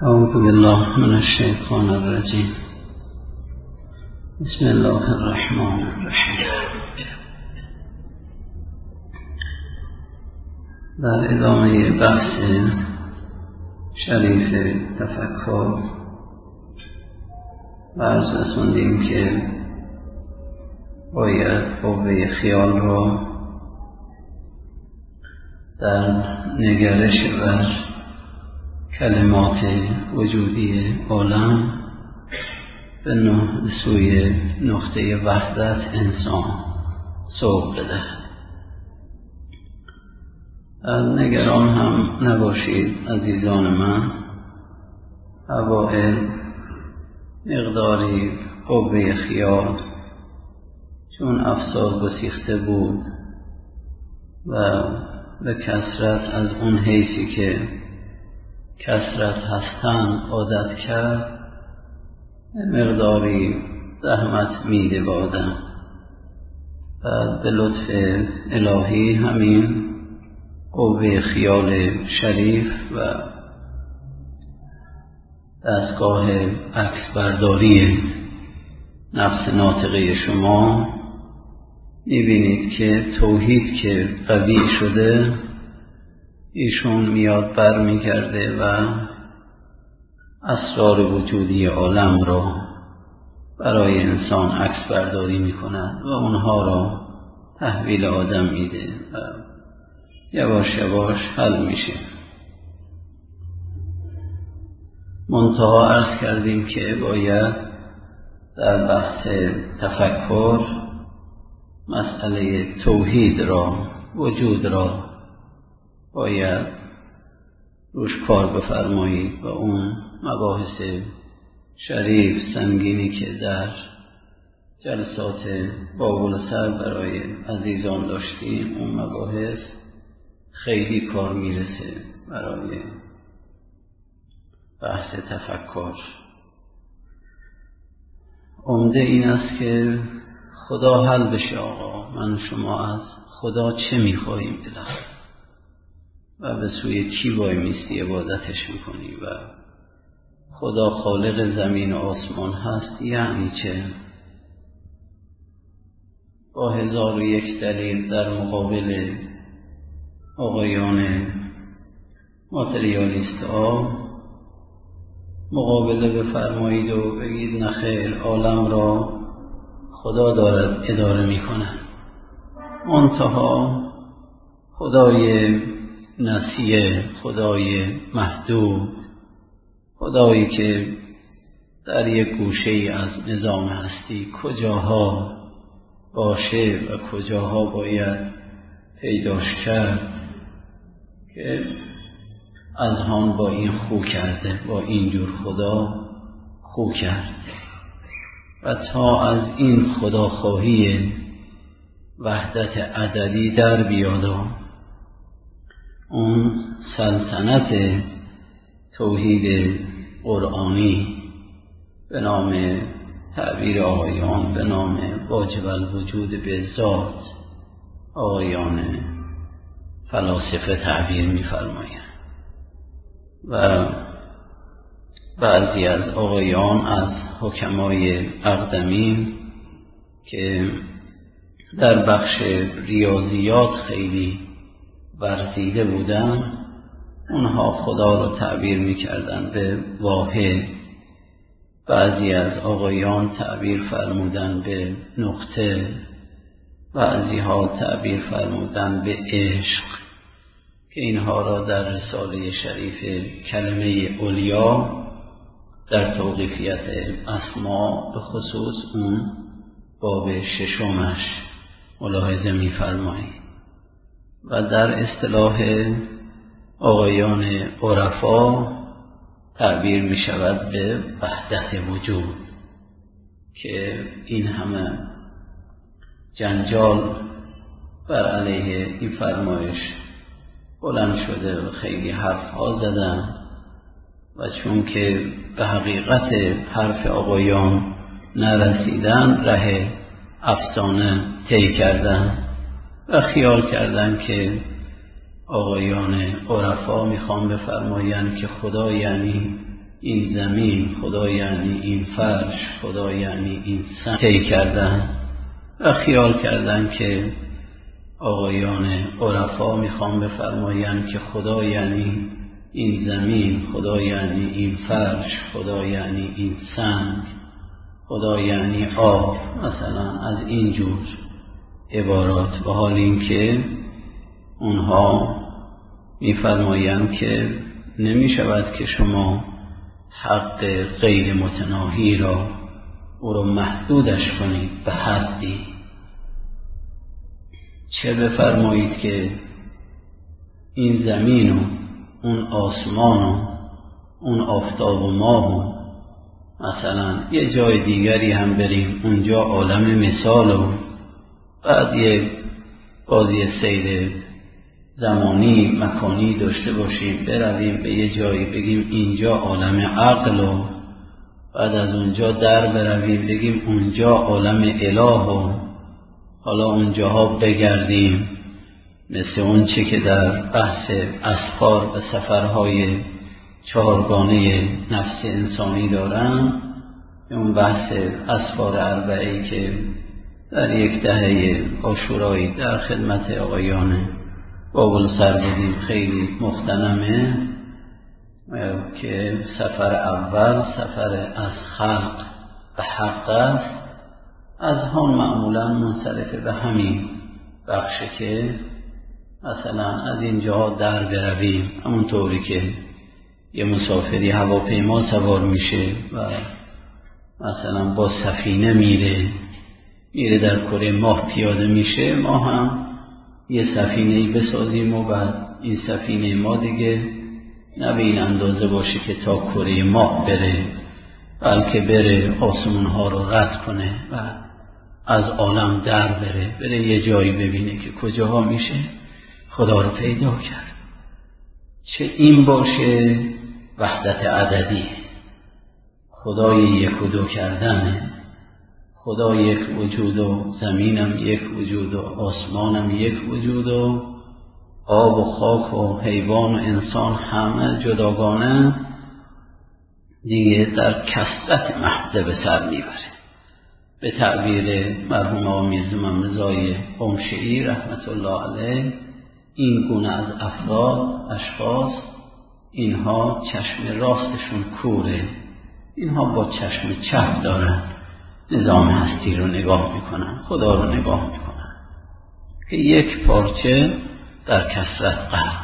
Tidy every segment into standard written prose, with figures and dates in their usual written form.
اعوذ بالله من الشیطان الرجیم. بسم الله الرحمن الرحیم. در ادامه بحث شریف تفکر عرض رسوندیم که باید قوه خیال را در نگرش بر کلمات وجودی عالم به سوی نقطه وحدت انسان سوق بده. نگران هم نباشید عزیزان من. اوائل مقداری قوه خیال چون افسار گسیخته بود و به کثرت از اون حیثی که کثرت هستن عادت کرد، مقداری زحمت میده به آدم و به لطف الهی همین قوه خیال شریف و دستگاه عکس برداری نفس ناطقه شما میبینید که توحید که قوی شده، ایشون میاد بر میگرده و اسرار وجودی عالم را برای انسان عکس برداری میکند و اونها را تحویل آدم میده و یواش یواش حل میشه. منتها عرض کردیم که باید در بحث تفکر مسئله توحید را، وجود را باید روش کار بفرمایید و اون مباحث شریف سنگینی که در جلسات بابل سر برای عزیزان داشتیم، اون مباحث خیلی کار میرسه برای بحث تفکر. عمده این است که خدا حل بشه. آقا من شما از خدا چه میخواییم بالاخره و به سوی کی وای میستی عبادتش میکنی و خدا خالق زمین و آسمان هست یعنی چه؟ با 1001 دلیل در مقابل آقایان ماتریالیست ها مقابله بفرمایید و بگید نخیر، عالم را خدا دارد اداره میکنه. منتها خدای نسیه، خدای محدود، خدایی که در یک گوشه از نظام هستی کجاها باشه و کجاها باید پیداش کرد که از هان با این خو کرده، با اینجور خدا خو کرد و تا از این خداخواهی وحدت عددی در بیاد اون سلطنت توحید قرآنی به نام تعبیر آقایان به نام واجب الوجود به ذات آقایان فلاسفه تعبیر می‌فرمایند و بعضی از آقایان از حکمای اقدمین که در بخش ریاضیات خیلی ورزیده بودن، اونها خدا را تعبیر می‌کردن به واحد. بعضی از آقایان تعبیر فرمودن به نقطه، بعضی ها تعبیر فرمودن به عشق که اینها را در رساله شریف کلمه علیا در توقیفیت اسما به خصوص اون باب 6 ملاحظه می‌فرمایید و در اصطلاح آقایان عرفا تعبیر می شود به وحدت وجود که این همه جنجال بر علیه این فرمایش بلند شده و خیلی حرف ها زدن و چون که به حقیقت حرف آقایان نرسیدن ره افسانه طی کردن و خیال کردن که آقایان عرفا میخوان بفرمایند که خدا یعنی این زمین، خدا یعنی این فرش، خدا یعنی این سنگ طی کردن و خیال کردن که آقایان عرفا میخوان بفرمایند که خدا یعنی این زمین، خدا یعنی این فرش، خدا یعنی این سنگ، خدا یعنی آب، مثلا از این جور عبارات. و حال این که اونها میفرمایند که نمی شود که شما حق غیر متناهی را او را محدودش کنید به حدی. چه بفرمایید که این زمین و اون آسمان و اون آفتاب و ماه و مثلا یه جای دیگری هم بریم اونجا عالم مثال و بعد یه بازی سیر زمانی مکانی داشته باشیم، برویم به یه جایی بگیم اینجا عالم عقل و بعد از اونجا در برویم بگیم اونجا عالم اله و حالا اونجاها بگردیم، مثل اون چه که در بحث اسفار و سفرهای چهارگانه نفس انسانی دارن، اون بحث اسفار اربعه‌ای که در یک دهه عاشورایی در خدمت آقایان بابلسر بودیم خیلی مختنمه، که سفر اول سفر از خلق به حق است. از هان معمولا منصرف به همین بخشه که مثلا از اینجا در برویم، همونطوری که یه مسافری هواپیما سوار میشه و مثلا با سفینه میره در کره ماه پیاده میشه، ما هم یه سفینه‌ای بسازیم و بعد این سفینه ما دیگه نه به این اندازه باشه که تا کره ماه بره، بلکه بره آسمون ها رو رد کنه و از عالم در بره یه جایی ببینه که کجاها میشه خدا رو پیدا کرد. چه این باشه وحدت عددی، خدای یک و دو کردنه، خدا یک وجود و زمینم یک وجود و آسمانم یک وجود و آب و خاک و حیوان و انسان همه جداگانه، دیگه در کثرت محض به سر میبره. به تعبیر مرحوم آقا میرزا محمد رضای قمشه‌ای رحمت الله علیه، این گونه از افراد، اشخاص، اینها چشم راستشون کوره، اینها با چشم چپ دارن نظام هستی رو نگاه میکنن، خدا رو نگاه میکنن که یک پارچه در کثرت غرق.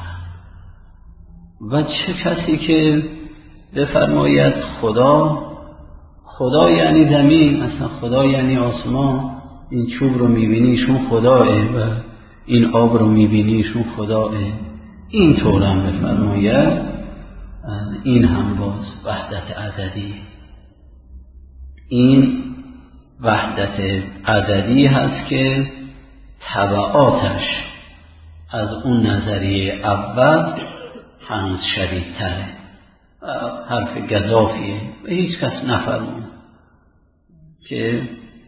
و چه کسی که بفرماید خدا یعنی زمین، اصلا خدا یعنی آسمان، این چوب رو میبینیشون خداه و این آب رو میبینیشون خداه، این طور هم بفرماید، این هم باز وحدت عددی. این وحدت عددی هست که تبعاتش از اون نظریه اول هنوز شدیدتره، حرف گزافیه و هیچ کس نفرمونه که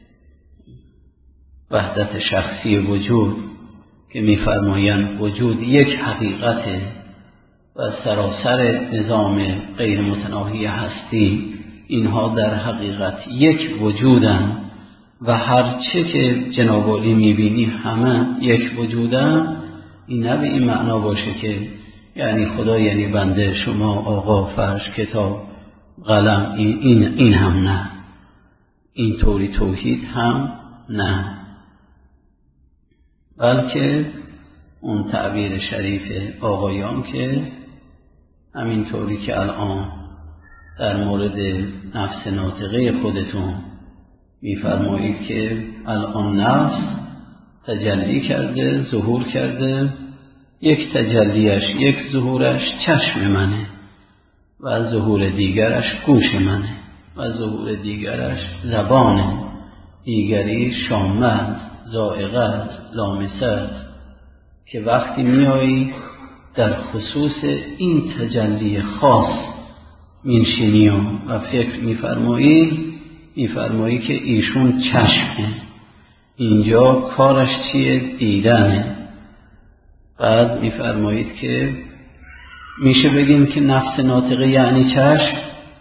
وحدت شخصی وجود که میفرمایند وجود یک حقیقته و سراسر نظام غیر متناهی هستی اینها در حقیقت یک وجودن و هرچه که جناب عالی میبینی همه یک وجودن. این نه به این معنا باشه که یعنی خدا یعنی بنده، شما، آقا، فرش، کتاب، قلم، این هم نه، این طوری توحید هم نه، بلکه اون تعبیر شریف آقایان که همین طوری که الان در مورد نفس ناطقه خودتون میفرمایید که الان نفس تجلی کرده، ظهور کرده، یک تجلیش، یک ظهورش چشم منه و ظهور دیگرش گوش منه و ظهور دیگرش زبانه، دیگری شامه است، ذائقه است، لامسه است، که وقتی میایی در خصوص این تجلی خاص مینشینی و فکر میفرمایی که ایشون چشمه، اینجا کارش چیه؟ دیدنه. بعد میفرمایید که میشه بگیم که نفس ناطقه یعنی چشم؟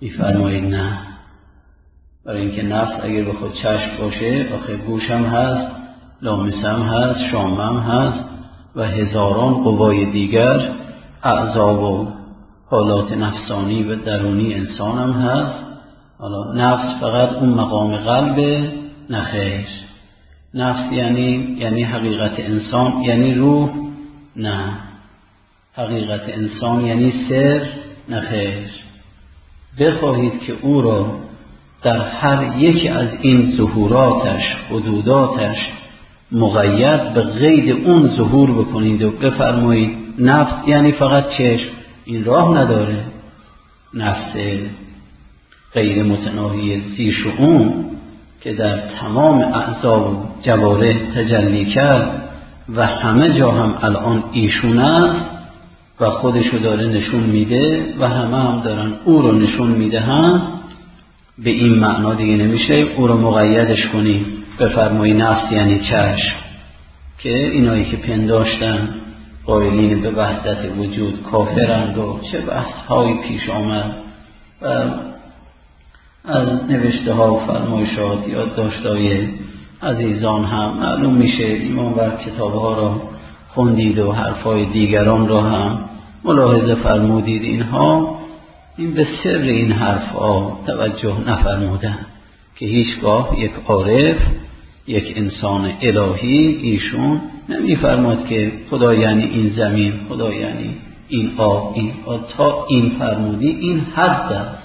میفرمایید نه، برای اینکه نفس اگر به خود چشم باشه آخه گوش هم هست، لامسه هم هست، شامه هم هست و هزاران قوای دیگر اعضا و حالات نفسانی و درونی انسان هم هست. حالا نفس فقط اون مقام قلبه؟ نخیر. نفس یعنی حقیقت انسان، یعنی روح؟ نه. حقیقت انسان یعنی سر؟ نخیر. بخواهید که او را در هر یک از این ظهوراتش، حدوداتش مقید به قید اون ظهور بکنید و بفرمایید نفس یعنی فقط چشم، این راه نداره. نفس غیر متناهی ذی شؤون که در تمام اعضا و جوارح تجلی کرد و همه جا هم الان ایشون است و خودشو داره نشون میده و همه دارن او رو نشون میدهن، به این معنا دیگه نمیشه او رو مقیدش کنی بفرمایی نفس یعنی چشم، که اینایی که پنداشتن قائلین به وحدت وجود کافرند و چه بحث های پیش آمد و از نوشته ها و فرمایشات یادداشت‌های عزیزان هم معلوم میشه. ایمان بر کتاب ها را خوندید و حرفای دیگران را هم ملاحظه فرمودید، اینها این به سر این حرف ها توجه نفرمودن که هیچگاه یک عارف، یک انسان الهی ایشون نمیفرماد که خدا یعنی این زمین، خدا یعنی این آب، این آب. تا این فرمودی این حد است.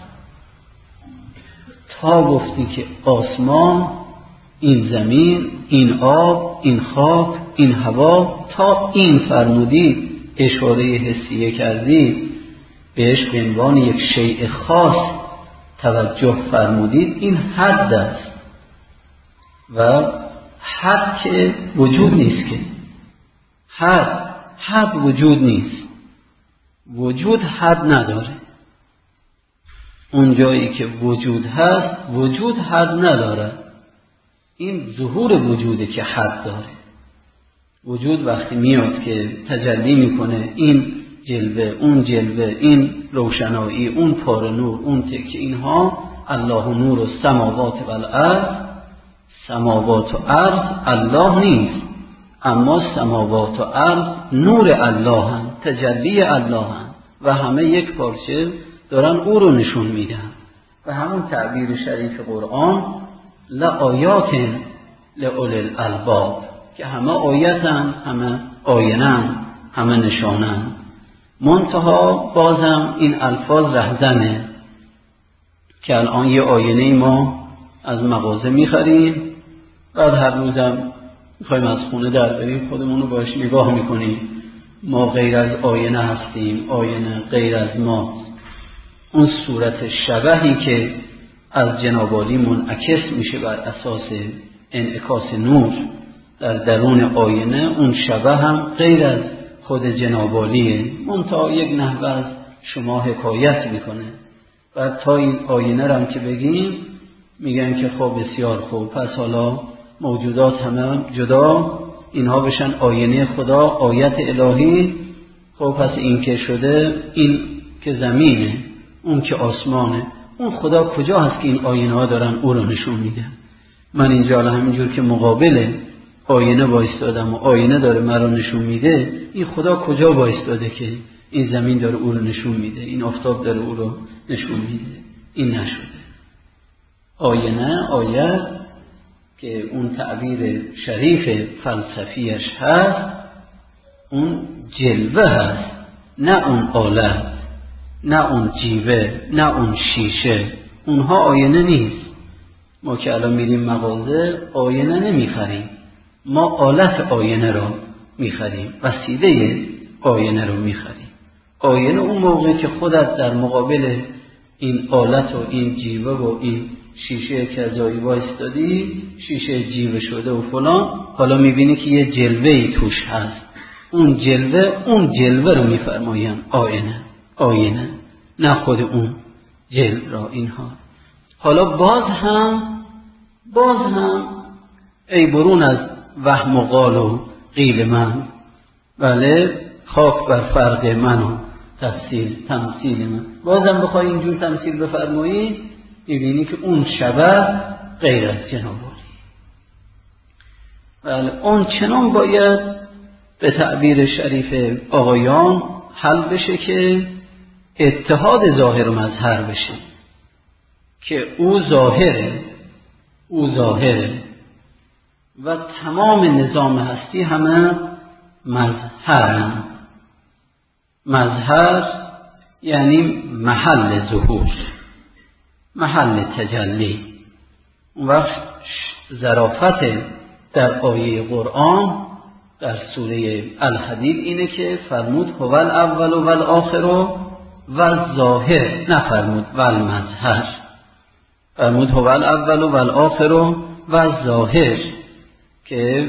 تا گفتی که آسمان، این زمین، این آب، این خاک، این هوا، تا این فرمودی اشاره حسیه کردی بهش به عنوان یک شیء خاص توجه فرمودید، این حد است. و حد که وجود نیست، که حد وجود نیست، وجود حد نداره. اون جایی که وجود هست وجود حد نداره، این ظهور وجوده که حد داره. وجود وقتی میاد که تجلی میکنه، این جلوه، اون جلوه، این روشنایی، اون پار نور، اون تکه، اینها الله نور السماوات و الارض. سماوات و ارض الله نیست، اما سماوات و ارض نور الله هم، تجلی الله هم و همه یک پارچه دارن او رو نشون میدن. و همون تعبیر شریف قرآن لآیات لأولی الالباب، که همه آیتن، همه آینن، همه نشانن. منتها بازم این الفاظ رهزنه که الان یه آینه ما از مغازه میخریم، بعد هر روزم میخوایم از خونه در بریم خودمون رو باش نگاه میکنیم، ما غیر از آینه هستیم، آینه غیر از ما. اون صورت شبهی که از جناب عالی منعکس میشه بر اساس انعکاس نور در درون آینه، اون شبه هم غیر از خود جناب عالیه، منتها یک نحوه از شما حکایت میکنه. و تا این آینه رم که بگیم میگن که خب بسیار خوب، پس حالا موجودات همه جدا، اینها بشن آینه خدا، آیت الهی. خب پس این که شده، این که زمینه، اون که آسمانه، اون خدا کجا هست که این آینه ها دارن او رو نشون میدن؟ من اینجا همینجور که مقابل آینه وایستادم و آینه داره مرا نشون میده، این خدا کجا وایستاده که این زمین داره او رو نشون میده، این آفتاب داره او رو نشون میده؟ این نشده. آینه، آیت که اون تعبیر شریف فلسفیش هست، اون جلوه هست، نه اون آلت، نه اون جیوه، نه اون شیشه. اونها آینه نیست. ما که الان میریم مغازه آینه نمیخریم، ما آلت آینه را میخریم، وسیله آینه رو میخریم. آینه اون موقع که خودت در مقابل این آلت و این جیوه و این شیشه که جایی وایستادی، شیشه جیوه شده و فلان، حالا میبینی که یه جلوه‌ای توش هست، اون جلوه رو میفرماین آینه، نه خود اون جلوه را. اینها حالا باز هم ای برون از وهم و قال و قیل من، بله خاک بر فرق من و تمثیل من. بازم بخوای اینجور تمثیل بفرمایی میبینی که اون شبه غیر از جناب علی. اون چنان باید به تعبیر شریف آقایان حل بشه که اتحاد ظاهر و مظهر بشه، که او ظاهره و تمام نظام هستی همه مظهرن. مظهر یعنی محل ظهور، محل تجلی. اون وقت ظرافت در آیه قرآن در سوره الحدید اینه که فرمود هو الاول و الاخر و الظاهر، نفرمود و المظهر، فرمود هو الاول و الاخر و الظاهر، که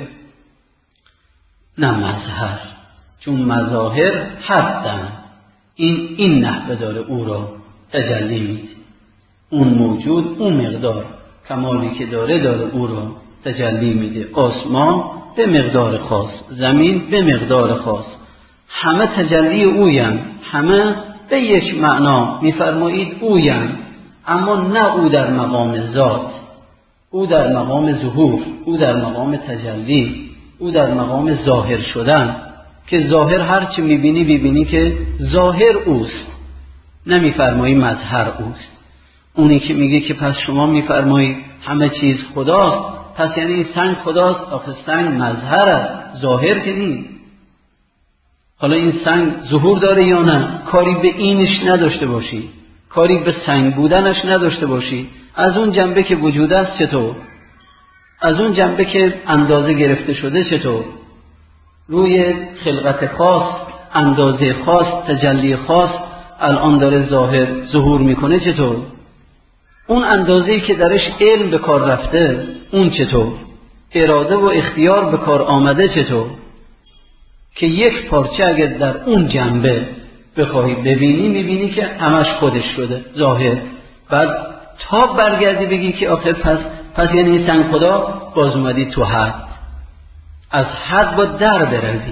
نه مظهر، چون مظاهر حدن. این نحوه داره او را تجلی میده. اون موجود، اون مقدار کمالی که داره او را تجلی میده. آسمان به مقدار خاص، زمین به مقدار خاص، همه تجلی اویم، همه به یک معنا میفرمایید اویم، اما نه او در مقام ذات، او در مقام ظهور، او در مقام تجلی، او در مقام ظاهر شدن، که ظاهر هر چی میبینی که ظاهر اوست، نمیفرمایی مظهر اوست. اونی که میگه که پس شما میفرمایی همه چیز خداست، پس یعنی این سنگ خداست، آخه سنگ مظهر است، ظاهر که نیست. حالا این سنگ ظهور داره یا نه؟ کاری به اینش نداشته باشی، کاری به سنگ بودنش نداشته باشی. از اون جنبه که وجود است چطور؟ از اون جنبه که اندازه گرفته شده چطور؟ روی خلقت خاص، اندازه خاص، تجلی خاص الان داره ظهور میکنه چطور؟ اون اندازه‌ای که درش علم به کار رفته اون چطور؟ اراده و اختیار به کار آمده چطور؟ که یک پارچه اگر در اون جنبه بخوای ببینی میبینی که همش خودش شده ظاهر. بعد تا برگردی بگی که آخر پس یعنی این سنگ خدا، باز اومدی تو حد. از حد باید در بروی،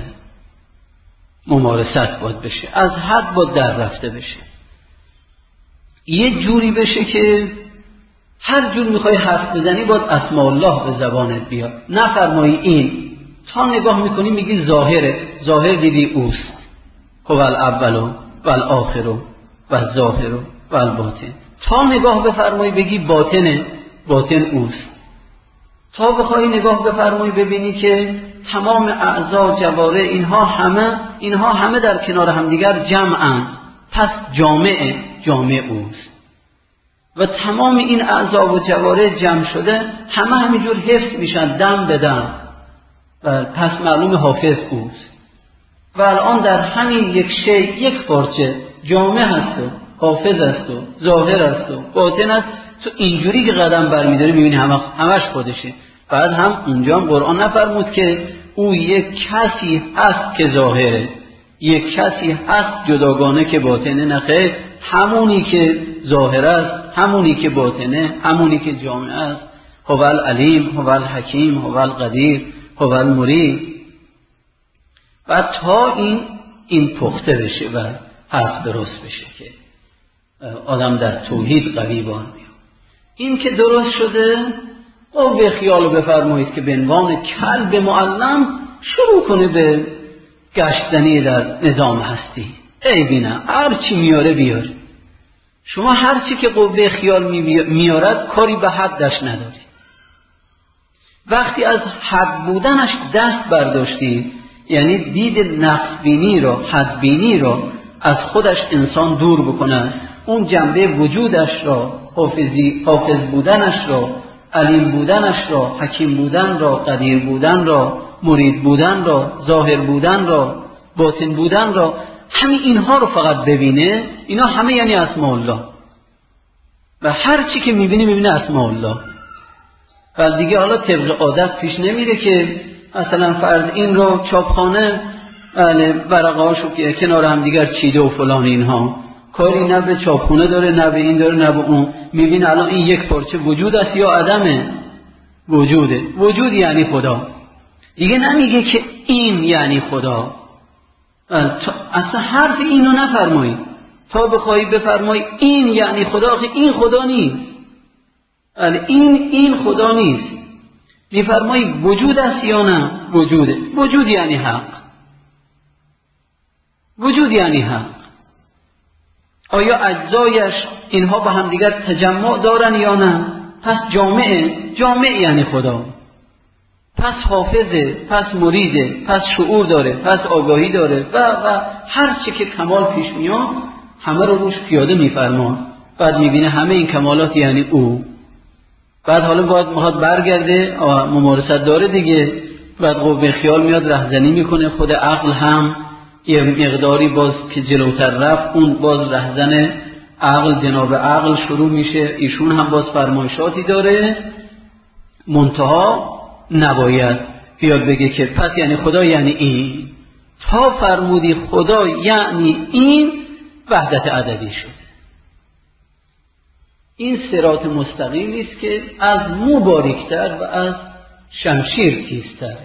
ممارست باید بشه، از حد باید در رفته بشه، یه جوری بشه که هر جور میخوای حرف بزنی باید اسماء الله به زبانت بیاد. نفرمایی این، تا نگاه میکنی میگی ظاهر دیدی اوست، هو الاول و الاخر و الظاهر و الباطن. تا نگاه بفرمایی بگی باطن اوست. تا بخوای نگاه بفرمایی ببینی که تمام اعضا، جواره، اینها همه در کنار همدیگر جمعن، پس جامع اوست. و تمام این اعضا و جواره جمع شده همه همینجور حفظ میشن دم به دم، و پس معلوم حافظ اوست. و الان در همین یک شی، یک پارچه جامع هست و حافظ است و ظاهر است و باطن است. تو اینجوری که قدم برمیداری میبینی همش خودشه. بعد هم اونجا قرآن نفرمود که او یک کسی هست که ظاهره، یک کسی هست جداگانه که باطنه. نخیر، همونی که ظاهر است، همونی که باطنه، همونی که جامع است. هو العلیم، هو الحکیم، هو القدیر، هو المرید. و تا این پخته بشه و حرف درست بشه که آدم در توحید قوی بان بیاد. این که درست شده، او به خیال بفرمایید که به عنوان کلب معلم شروع کنه به گشتنی در نظام هستی. ای بینم هر چی میاره بیاره. شما هر چی که قوه خیال میارد کاری به حدش نداری. وقتی از حد بودنش دست برداشتی، یعنی دید نقص بینی را، حد بینی را از خودش انسان دور بکنه، اون جنبه وجودش را، حافظ بودنش را، علیم بودنش را، حکیم بودن را، قدیر بودن را، مرید بودن را، ظاهر بودن را، باطن بودن را، همین اینها رو فقط ببینه، اینا همه یعنی اسماء الله. و هر چی که میبینه اسماء الله. و دیگه حالا طبق عادت پیش نمیره که مثلا فرض این رو چاپخانه ورقه‌هاشو که کنار هم دیگر چیده و فلان، اینها کاری نه به چاپخونه داره، نه به این داره، نه به اون. میبینه الان این یک پارچه وجود است یا عدمه؟ وجوده. وجود یعنی خدا. دیگه نمیگه که این یعنی خدا. اصلا حرف اینو نفرمایید. تا بخوایی بفرمایی این یعنی خدا، این خدا نیست. این خدا نیست. میفرمایی وجود است یا نه؟ وجوده. وجود یعنی حق. وجود یعنی حق. آیا اجزایش اینها با هم دیگر تجمع دارن یا نه؟ پس جامع یعنی خدا. پس حافظه، پس مریده، پس شعور داره، پس آگاهی داره و هر چه که کمال پیش میاد همه رو روش پیاده میفرما. بعد میبینه همه این کمالات یعنی او. بعد حالا باید میخواد برگرده ممارست داره دیگه. بعد قوه خیال میاد رهزنی میکنه. خود عقل هم یه مقداری باز که جلوتر رفت اون باز رهزن عقل جناب عقل شروع میشه. ایشون هم باز فرمایشاتی داره. منتها نباید بیاد بگه که پس یعنی خدا یعنی این. تا فرمودی خدا یعنی این وحدت عددی شد. این صراط مستقیمی است که از مو باریکتر و از شمشیر تیزتر.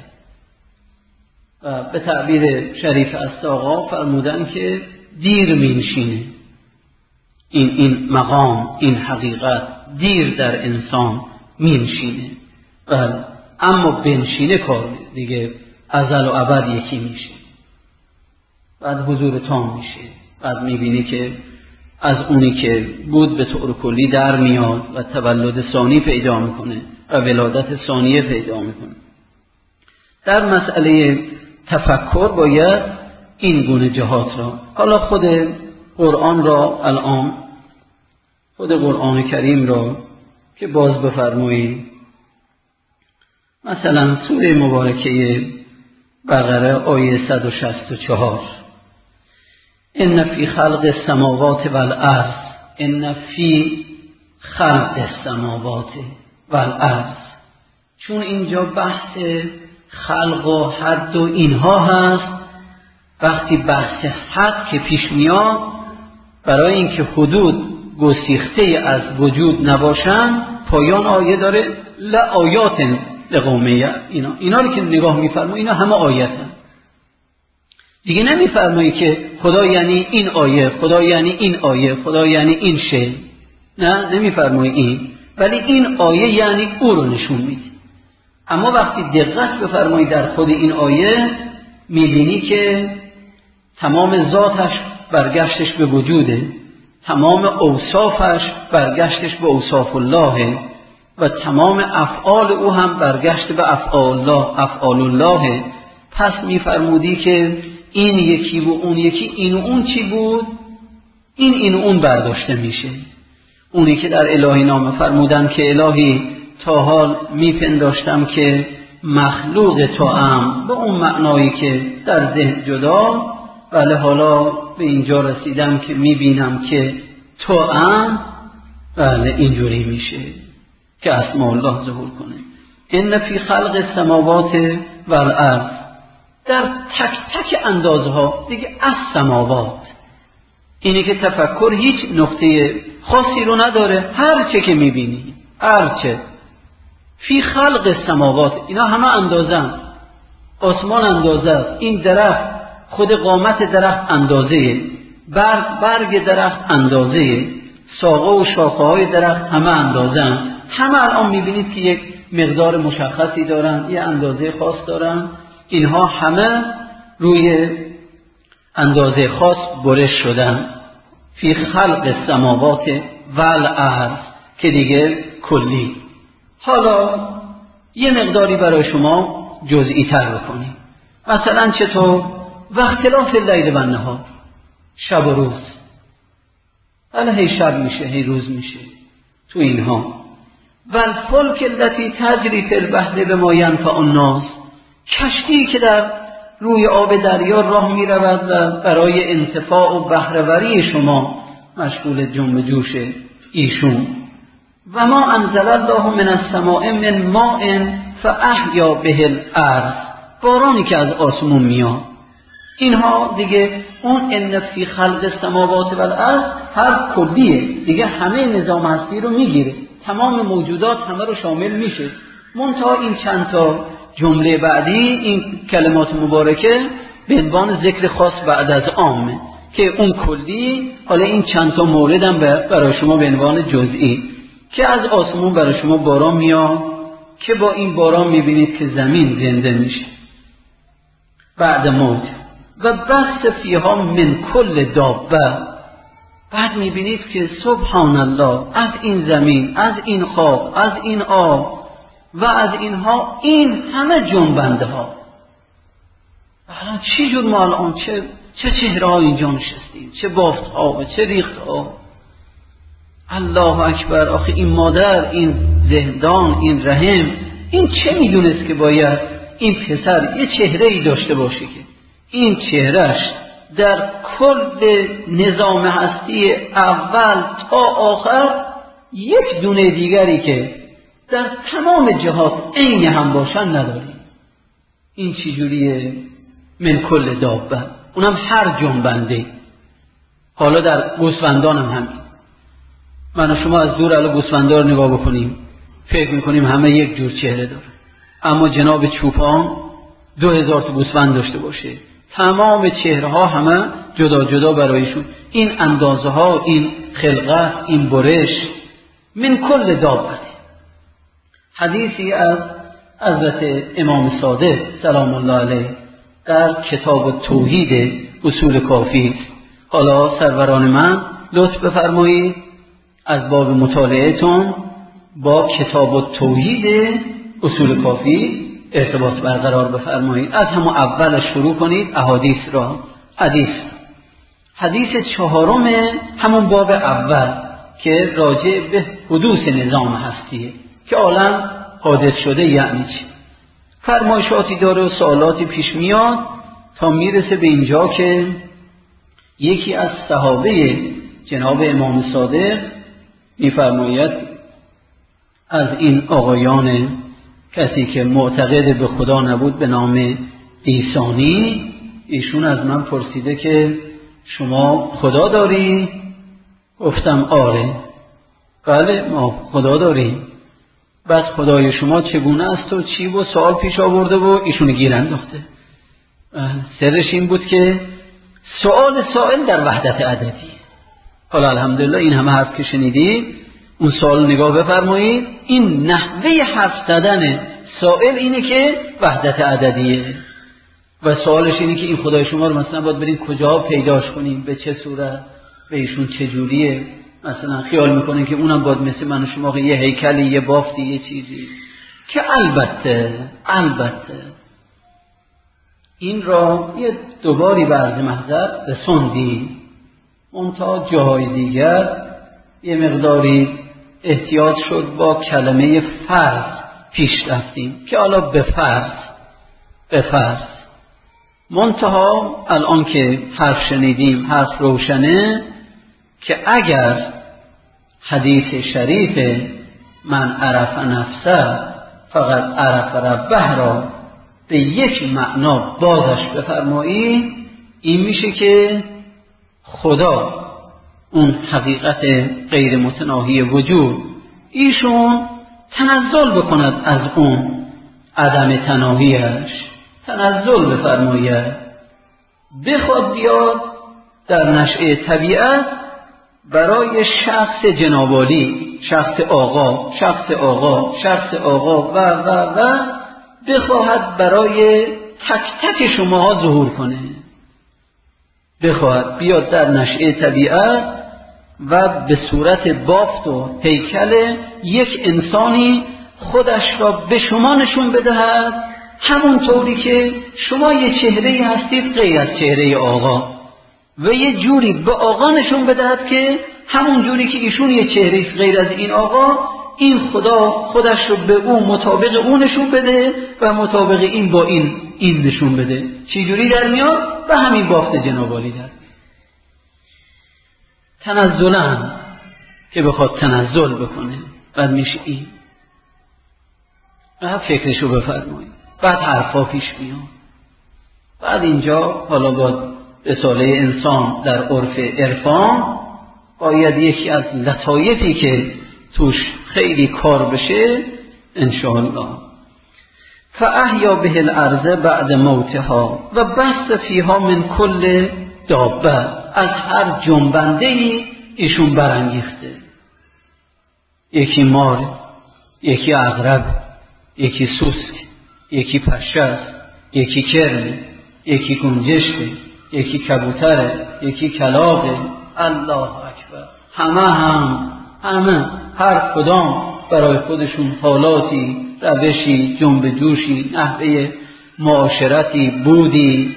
و به تعبیر شریف است آقا فرمودن که دیر مینشینه این مقام، این حقیقت دیر در انسان مینشینه. بله، اما بنشینه کار دیگه ازل و ابد یکی میشه. بعد حضور تام میشه. بعد میبینی که از اونی که بود به طور کلی در میاد و تولد ثانی پیدا میکنه و ولادت ثانیه پیدا میکنه. در مسئله تفکر باید این گونه جهات را، حالا خود قرآن را، الان خود قرآن کریم را که باز بفرمایید، مثلا سوره مبارکه بقره آیه 164 ان فی خلق السماوات والارض، ان فی خلق السماوات والارض، چون اینجا بحث خلق و حد و اینها هست. وقتی بحث حد که پیش میاد، برای اینکه حدود گسیخته از وجود نباشن، پایان آیه داره لآیات لقوم. اینا رو که نگاه می‌فرمایید اینا همه آیتن. دیگه نمی‌فرمایید که خدا یعنی این آیه، خدا یعنی این آیه، خدا یعنی این شی. نه، نمی‌فرمایید این، ولی این آیه یعنی او رو نشون میده. اما وقتی دقت بفرمایید در خود این آیه، می‌بینی که تمام ذاتش برگشتش به وجوده، تمام اوصافش برگشتش به اوصاف الله و تمام افعال او هم برگشت به افعال الله. پس می‌فرمودی که این یکی و اون یکی، این و اون چی بود؟ این و اون برداشته میشه. اونی که در الهی نامه فرمودن که الهی تا حال میپنداشتم که مخلوق تو ام، به اون معنایی که در ذهن جدا، ولی حالا به اینجا رسیدم که میبینم که تو ام، بله اینجوری میشه که اسماء الله ظهور کنه. ان فی خلق السماوات والارض، در تک تک اندازه ها دیگه از سماوات، اینی که تفکر هیچ نقطه خاصی رو نداره، هر چه که میبینی، هر چه فی خلق السماوات، اینا همه اندازن. آسمان اندازه، این درخت خود قامت درخت اندازه، برگ درخت اندازه، ساقه و شاخه های درخت همه اندازن. همه الان میبینید که یک مقدار مشخصی دارن، یه اندازه خاص دارن. اینها همه روی اندازه خاص برش شدن. فی خلق السماوات والارض که دیگه کلی. حالا یه مقداری برای شما جزئی تر بکنیم. مثلا چطور؟ و اختلاف اللیل و النهار، شب و روز. حالا هی شب میشه هی روز میشه تو اینها. و الفلک التي تجری فی البحر بما ینفع الناس، کشتی که در روی آب دریا راه می رود و برای انتفاع و بهره‌وری شما مشغول جنب جوش ایشون. و ما انزل الله من السماء من ماء فاحیا به الارض، بارانی که از آسمون میاد. اینها دیگه اون ان فی خلق السماوات والارض هر کلیه دیگه، همه نظام هستی رو میگیره، تمام موجودات همه رو شامل میشه. منتها این چند تا جمله بعدی، این کلمات مبارکه به عنوان ذکر خاص بعد از عامه که اون کلی، حالا این چند تا موردم برای شما به عنوان جزئی که از آسمون برای شما باران میاد که با این باران میبینید که زمین زنده میشه بعد موت و بث فیها من کل دابه. بعد میبینید که سبحان الله از این زمین، از این خاک، از این آب و از اینها این همه جنبنده ها. الان چی جور ما الان چه چهره ها اینجا نشستیم، چه بافت ها و چه ریخت ها. الله اکبر. آخه این مادر، این زهدان، این رحم، این چه میدونست که باید این پسر یه چهره ای داشته باشه که این چهرهش در کل نظام هستی اول تا آخر یک دونه دیگری که در تمام جهات عین هم باشن نداریم. این چجوریه؟ من کل دابه، اونم هر جنبنده. حالا در گوسفندان هم همین. من و شما از دور الان گوسفندا رو نگاه بکنیم فکر میکنیم همه یک جور چهره داره، اما جناب چوپان 2000 تا گوسفند داشته باشه، تمام چهره ها همه جدا جدا برایشون، این اندازه ها، این خلقت، این برش، من کل دابه. حدیثی از حضرت امام صادق سلام الله علیه در کتاب توحید اصول کافی. حالا سروران من لطف بفرمایید از باب مطالعهتون با کتاب توحید اصول کافی ارتباط برقرار بفرمایید. از همون اول شروع کنید احادیث را. حدیث 4 همون باب اول که راجع به حدوث نظام هستیه که عالم حادث شده یعنی چی. فرمایشاتی داره و سوالاتی پیش میاد تا میرسه به اینجا که یکی از صحابه جناب امام صادق میفرماید از این آقایان کسی که معتقد به خدا نبود به نام دیسانی، ایشون از من پرسیده که شما خدا داری؟ گفتم آره. بله ما خدا داریم. بس خدای شما چگونه است و چی و سوال پیش آورده و ایشون گیر انداخته. سرش این بود که سوال در وحدت عددی. حالا الحمدلله این همه حرف که شنیدید اون سوال نگاه بفرمایید. این نحوه حرف زدن سائل اینه که وحدت عددیه و سوالش اینه که این خدای شما رو مثلا باید بریم کجا پیداش کنیم، به چه صورت، به ایشون چه جوریه. مثلا خیال میکنن که اونم باید مثل من و شما یه هیکلی، یه بافتی، یه چیزی که البته این را یه دوباری به عرض محضر رسوندی. منتها جاهای دیگر یه مقداری احتیاط شد با کلمه فرض پیش رفتیم که حالا به فرض منتها الان که حرف شنیدیم حرف روشنه که اگر حدیث شریف من عرف نفسه فقط عرف ربه را به یک معنا بازش بفرمایی، این میشه که خدا اون حقیقت غیر متناهی وجود ایشون تنزل بکند از اون عدم تناهیش، تنزل بفرماید، بخواد بیاد در نشأه طبیعت برای شخص جنابالی، شخص آقا و بخواهد برای تک تک شماها ظهور کنه، بخواهد بیاد در نشأه طبیعت و به صورت بافت و هیکل یک انسانی خودش را به شما نشون بدهد، همون طوری که شما یه چهره هستید غیر از چهره آقا و یه جوری به آقا نشون بدهد که همون جوری که ایشون یه چهره غیر از این آقا، این خدا خودش رو به اون مطابق اون نشون بده و مطابق این با این نشون بده. چی جوری در میاد؟ و همین بافت جنابالی در تنزلا که بخواد تنزل بکنه بعد میشه این. بعد فکرشو بفرمایید، بعد حرفا پیش میاد، بعد اینجا حالا با رساله انسان در عرف عرفان باید یکی از لطایفی که توش خیلی کار بشه انشاءالله. فاحیا به الارض بعد موتها و بث فیها من کل دابه، از هر جنبنده‌ای ایشون برانگیخته. یکی مار، یکی عقرب، یکی سوسک، یکی پشه، یکی کرم، یکی گنجشک، یکی کبوتر، یکی کلاغ. الله اکبر. همه هر کدام برای خودشون حالاتی، روشی، جنب جوشی، نحوه معاشرتی، بودی،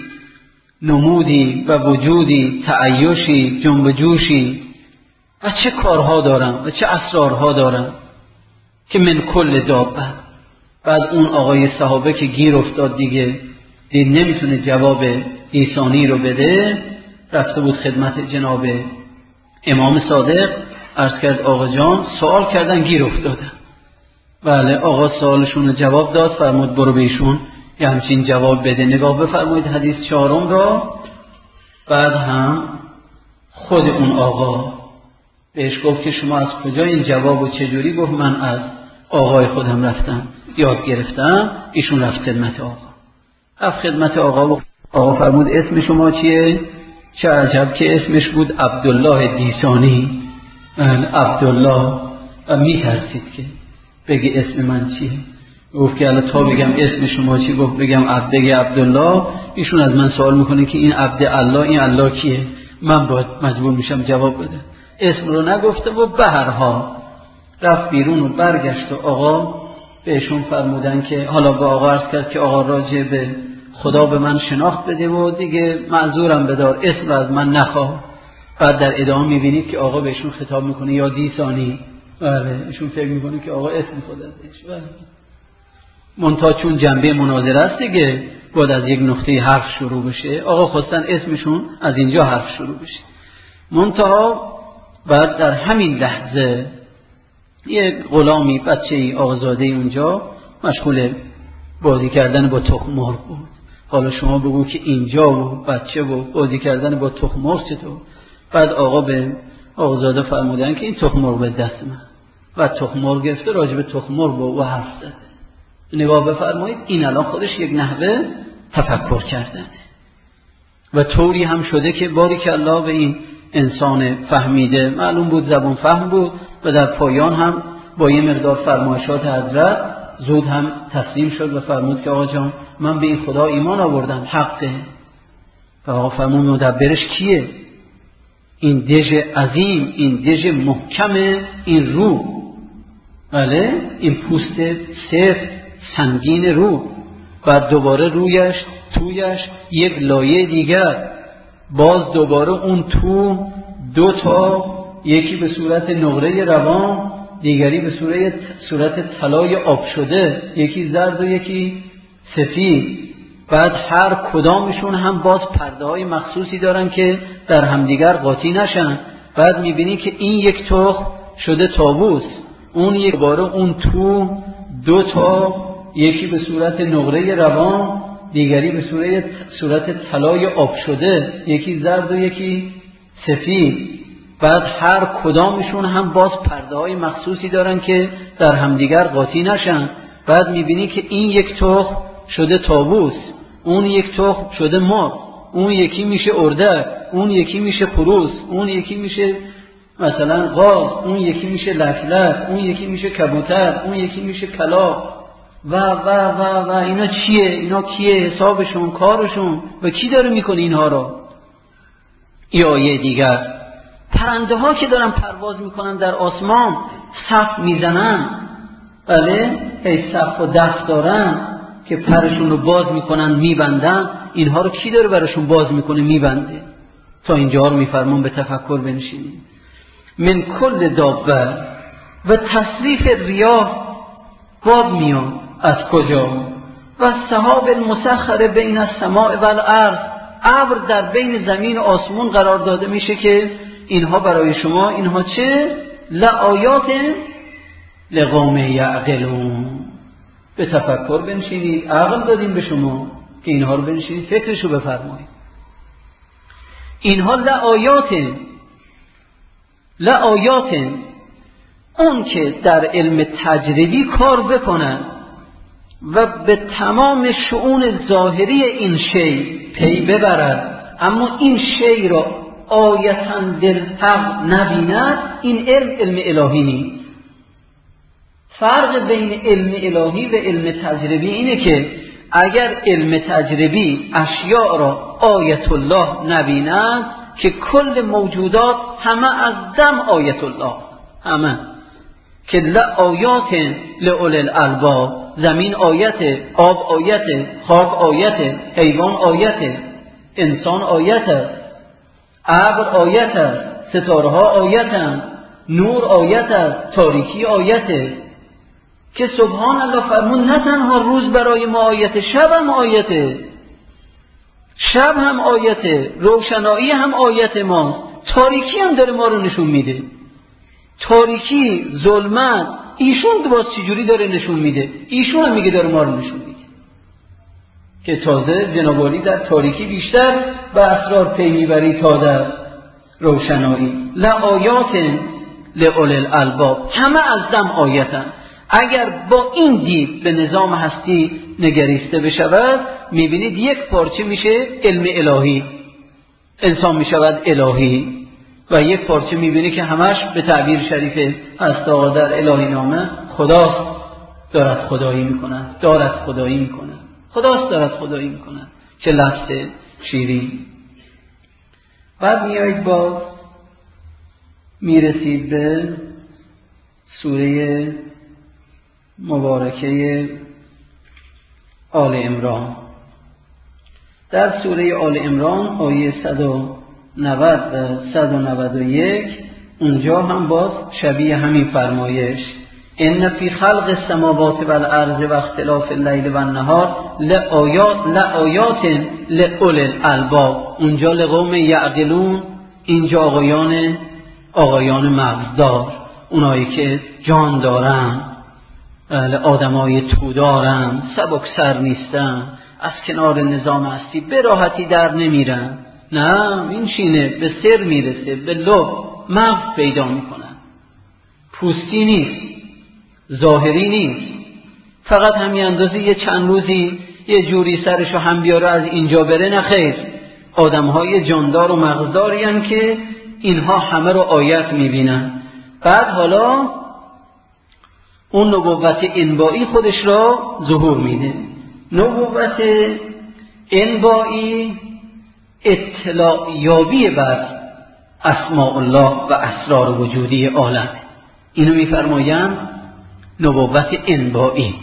نمودی و وجودی، تعیشی، جنب جوشی و چه کارها دارن و چه اسرارها دارن که من کل دابه. بعد اون آقای صحابه که گیر افتاد دیگه، دید نمیتونه جواب ایسانی رو بده، رفته بود خدمت جناب امام صادق، عرض کرد آقا جان سوال کردن گیر افتادن. بله، آقا سوالشون رو جواب داد، فرمود برو بهشون یه همچین جواب بده. نگاه بفرمایید حدیث 4 را. بعد هم خود اون آقا بهش گفت که شما از کجا این جواب و چجوری؟ گفت من از آقای خودم رفتم یاد گرفتم. ایشون رفت خدمت آقا. آقا فرمود اسم شما چیه؟ چه عجب که اسمش بود عبدالله دیسانی. عبدالله. و میترسید که بگی اسم من چیه. گفت که الان تا بگم اسم شما چی؟ گفت بگم عبده عبدالله. ایشون از من سوال میکنه که این عبد الله، این الله کیه؟ من باید مجبور میشم جواب بده. اسم رو نگفته و به هر حال رفت بیرون و برگشت و آقا بهشون فرمودن که حالا به آقا عرض کرد که آقا راجع به خدا به من شناخت بده و دیگه معذورم بدار، اسم رو از من نخواه. بعد در ادامه میبینید که آقا بهشون خطاب میکنه یا دیسانی. بله، ایشون فکر میکنه که آقا اسم خودش. بله، منتها چون جنبه مناظره است دیگه باید از یک نقطه حرف شروع بشه. آقا خواستن اسمشون از اینجا حرف شروع بشه. منتها بعد در همین لحظه یک غلامی، بچه‌ای آزاده اونجا مشغول بازی کردن با تخم مرغ بود. حالا شما بگو که اینجا و بچه و بازی کردن با تخم مرغ چطور؟ بعد آقا به آزاده فرمودن که این تخم مرغ به دست من. و تخم مرغ گرفته راجع به تخم مرغ با او حرف زده. نگاه بفرمایید، این الان خودش یک نحوه تفکر کردنه و طوری هم شده که باریکالله به این انسان فهمیده، معلوم بود زبان فهم بود و در پایان هم با یه مقدار فرمایشات حضرت زود هم تسلیم شد و فرمود که آقا جان من به این خدا ایمان آوردم، حقه. و آقا فرمود مدبرش کیه؟ این دژ عظیم، این دژ محکم، این روح. بله، این پوست سفت سنگین روح. بعد دوباره رویش تویش یک لایه دیگر، باز دوباره اون تو 2 تا، یکی به صورت نقره روان، دیگری به صورت طلای آب شده، یکی زرد و یکی سفید. بعد هر کدامشون هم باز پرده های مخصوصی دارن که در همدیگر قاطی نشن. بعد میبینی که این یک تخم شده طاووس، اون یک باره اون تو 2 تا، یکی به صورت نقره روان، دیگری به صورت طلای آب شده، یکی زرد و یکی سفید. بعد هر کدامشون هم باز پرده های مخصوصی دارن که در همدیگر قاطی نشن. بعد میبینی که این یک تخم شده طاووس، اون یک تخم شده مرغ، اون یکی میشه اردک، اون یکی میشه خروس، اون یکی میشه مثلا غاز، اون یکی میشه لفلف، اون یکی میشه کبوتر، اون یکی میشه کلاغ و و و و اینا چیه؟ اینا کیه؟ حسابشون، کارشون و کی داره میکنه اینها رو؟ یا یه دیگر پرنده ها که دارن پرواز میکنن در آسمان، صف میزنن، بله، هی صف و دست دارن که پرشون رو باز میکنن میبندن. اینها رو کی داره براشون باز میکنه میبنده؟ تا اینجا رو میفرمون به تفکر بنشینید. من کل دابه و تصریف ریاح، باد میاد از کجا؟ و سحاب المسخر بین السماء و الارض، ابر در بین زمین و آسمون قرار داده میشه که اینها برای شما، اینها چه؟ لآیات لقوم یعقلون. به تفکر بنشینید، عقل دادیم به شما که اینها رو بنشینید فکرشو بفرمایید. اینها لآیات اون که در علم تجربی کار بکنن و به تمام شؤون ظاهری این شی پی ببرد، اما این شی را آیتاً بالحق نبیند، این علم الهی نیست. فرق بین علم الهی و علم تجربی اینه که اگر علم تجربی اشیاء را آیت الله نبیند که کل موجودات همه از دم آیت الله، همه که لآیات لأولی الالباب، زمین آیت، آب آیت، خاک آیت، حیوان آیت، انسان آیت، ابر آیت، ستاره ها آیت، نور آیت، تاریکی آیت. که سبحان الله فرمون نه تنها روز برای ما آیت، شب هم آیته، شب هم آیته، روشنایی هم آیت ماست، تاریکی هم داره ما رو نشون میده. تاریکی، ظلمت، ایشون باز چجوری داره نشون میده؟ ایشون هم میگه داره ما رو نشون میده که تازه جناب عالی در تاریکی بیشتر به اسرار پی میبری تا در روشنایی. لآیات لأولی الالباب، همه از دم آیتن. اگر با این دید به نظام هستی نگریسته بشود، میبینید یک پارچه میشه علم الهی، انسان میشود الهی، و یک پارچه میبینی که همش به تعبیر شریف هست آقا در الهی نامه خداست دارد خدایی میکنند، دارد خدایی میکنند، خداست دارد خدایی میکنند. چه لفظ شیرین. بعد میایید باز میرسید به سوره مبارکه آل عمران. در سوره آل عمران آیه 190 و 191 اونجا هم باز شبیه همین فرمایش، ان فی خلق السماوات والارض و اختلاف اللیل و النهار لآیات لأولی الالباب. اونجا لقوم یعقلون، اینجا آقایان مغزدار، اونایی که جان دارن، آدمای تو دارن، سبکسر نیستن، از کنار نظام هستی به راحتی در نمیرن. نه، این چینه به سر میرسه، به لب مغز پیدا میکنن. پوستی نیست، ظاهری نیست، فقط همین اندازه یه چند روزی یه جوری سرشو هم بیاره از اینجا بره. نه خیر، آدمهای جاندار و مغزداری هستن که اینها همه رو آیت میبینن. بعد حالا اون نبوت انبائی خودش را ظهور میده. نبوت انبائی اطلاع یابی بر اسماء الله و اسرار وجودی عالم، اینو میفرمایند نبوت انبائی.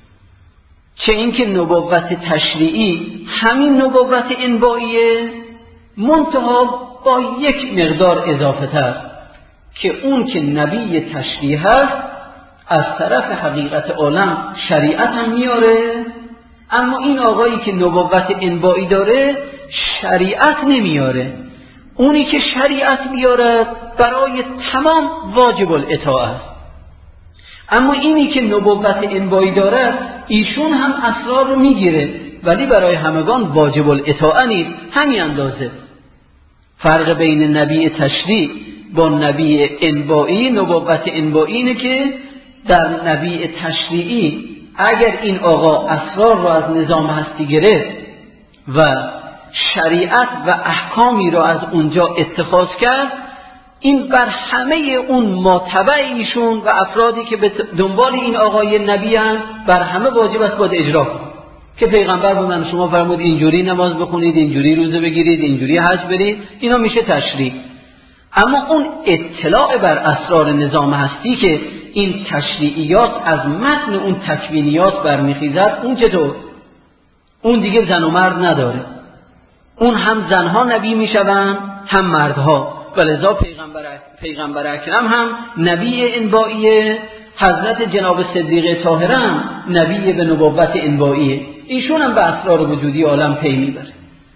چه اینکه نبوت تشریعی همین نبوت انبائیه، منتها با یک مقدار اضافه تر، که اون که نبی تشریع هست از طرف حقیقت عالم شریعت هم میاره، اما این آقایی که نبوت انبائی داره شریعت نمیاره. اونی که شریعت میاره برای تمام واجب الاطاعه است، اما اینی که نبوت انبائی داره ایشون هم اسرار رو میگیره ولی برای همگان واجب الاطاعه نیست. همین اندازه فرق بین نبی تشریع با نبی انبائی. نبوت انبائی اینه که در نبی تشریعی اگر این آقا اسرار رو از نظام هستی گرفت و شریعت و احکامی رو از اونجا اتخاذ کرد، این بر همه اون ماتبع ایشون و افرادی که به دنبال این آقای نبی هستند بر همه واجب است باید اجرا کنید. که پیغمبر به من شما فرمود اینجوری نماز بخونید، اینجوری روزه بگیرید، اینجوری حج برید، اینا میشه تشریع. اما اون اطلاع بر اسرار نظام هستی که این تشریعیات از متن اون تکوینیات برمیخیزد، اون چطور؟ اون دیگه زن و مرد نداره، اون هم زنها نبی میشوند هم مردها. ولذا پیغمبر اکرم هم نبی انبائی، حضرت جناب صدیق طاهره هم نبی به نبوت انبائی، ایشون هم به اسرار وجودی عالم پی میبره.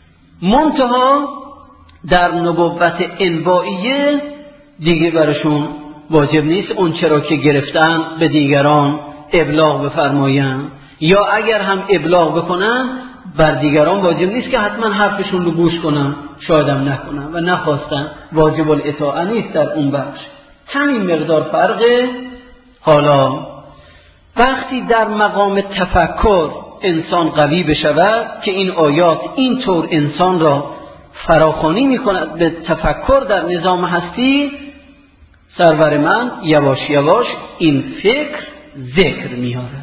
منتها در نبوت انبائی دیگه برشون واجب نیست اون چرا که گرفتن به دیگران ابلاغ بفرمایند، یا اگر هم ابلاغ بکنن بر دیگران واجب نیست که حتما حرفشون رو گوش کنن، شاید هم نکنن و نخواستن واجب الاطاعه نیست در اون بخش. همین مقدار فرقه. حالا وقتی در مقام تفکر انسان قوی بشود که این آیات اینطور انسان را فراخوانی میکند به تفکر در نظام هستی، سرور من یواش یواش این فکر ذکر میاره.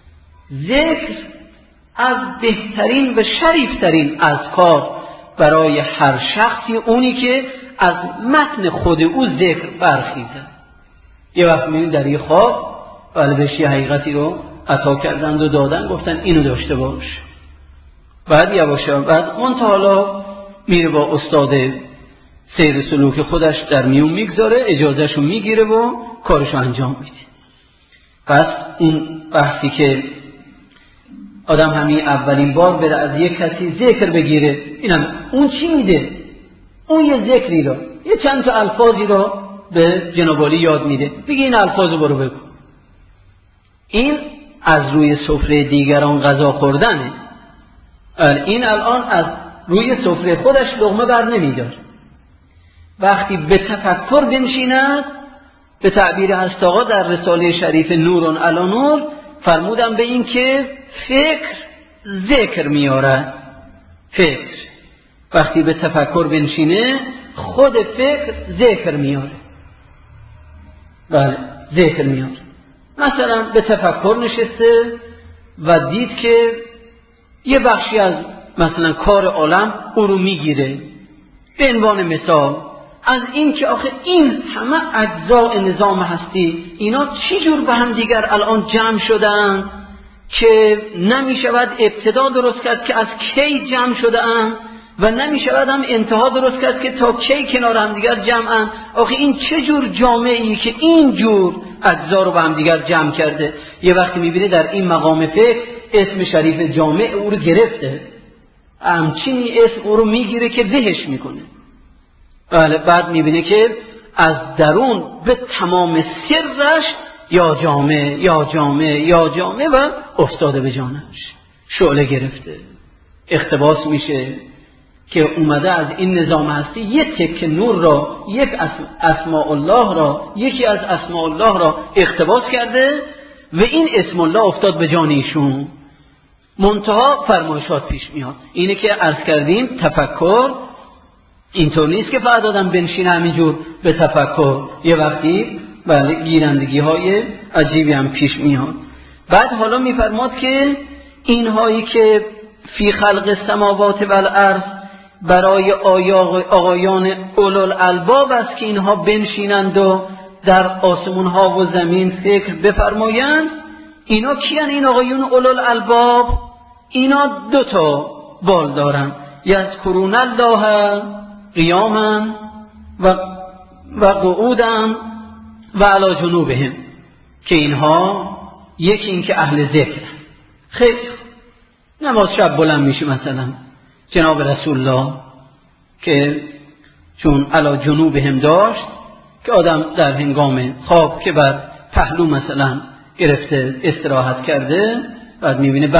ذکر از بهترین و شریفترین اذکار برای هر شخصی، اونی که از متن خود او ذکر برخیزه. یه وقت میبینید در یه خواب بله بهش یه حقیقتی رو عطا کردند و دادن، گفتن اینو داشته باش. بعد یواش بعد منتها میره با استاد سیر سلوک خودش در میون میگذاره، اجازهشو میگیره و کارشو انجام میده. پس اون بحثی که آدم همین اولین بار بره از یک کسی ذکر بگیره، اینم اون چی میده؟ اون یه ذکری رو، یه چند تا الفاظی رو به جناب عالی یاد میده، بگی این الفاظو برو بگو. این از روی سفره دیگران غذا خوردنه. این الان از روی سفره خودش لقمه بر نمیدار. وقتی به تفکر بنشیند، به تعبیر هست آقا در رساله شریف نورون علی نور فرمودن به این که فکر ذکر میارد. فکر وقتی به تفکر بنشینه خود فکر ذکر میاره. بله ذکر میاره. مثلا به تفکر نشسته و دید که یه بخشی از مثلا کار عالم او رو میگیره، به عنوان مثال از این که آخه این همه اجزاء نظام هستی اینا چی جور به هم دیگر الان جمع شدن که نمیشود ابتدا درست کرد که از کی جمع شدن و نمیشود هم انتها درست کرد که تا کی کنار هم دیگر جمعن. آخه این چه جور جامعه‌ای که این جور اجزا رو به هم دیگر جمع کرده. یه وقتی میبینه در این مقام فکر اسم شریف جامع او رو گرفته، همچین اسم او رو میگیره که ذهش میکنه. بله بعد میبینه که از درون به تمام سرش یا جامع یا جامع یا جامع و افتاده به جانش، شعله گرفته، اقتباس میشه که اومده از این نظام هستی یک تک نور را، یک اسماء الله را، یکی از اسماء الله را اقتباس کرده و این اسم الله افتاد به جان ایشون. منتها فرمایشات پیش میاد. اینه که عرض کردیم تفکر اینطور نیست که فقط آدم بنشینه همینجور به تفکر، یه وقتی بله گیرندگی های عجیبی هم پیش میاد. بعد حالا میفرماد که اینهایی که فی خلق السماوات و الارض برای آقایان اولوالالباب است که اینها بنشینند و در آسمون ها و زمین فکر بفرمایند. اینا کیان این آقایون اولوالالباب؟ اینا دو تا بال دارن، یذکرون الله قیاما و قعودا و علی جنوبهم، که اینها یکی این که اهل ذکر. خیلی نماز شب بلند میشه مثلا جناب رسول الله که چون علی جنوبهم داشت که آدم در هنگام خواب که بر پهلو مثلا گرفته استراحت کرده، بعد میبینه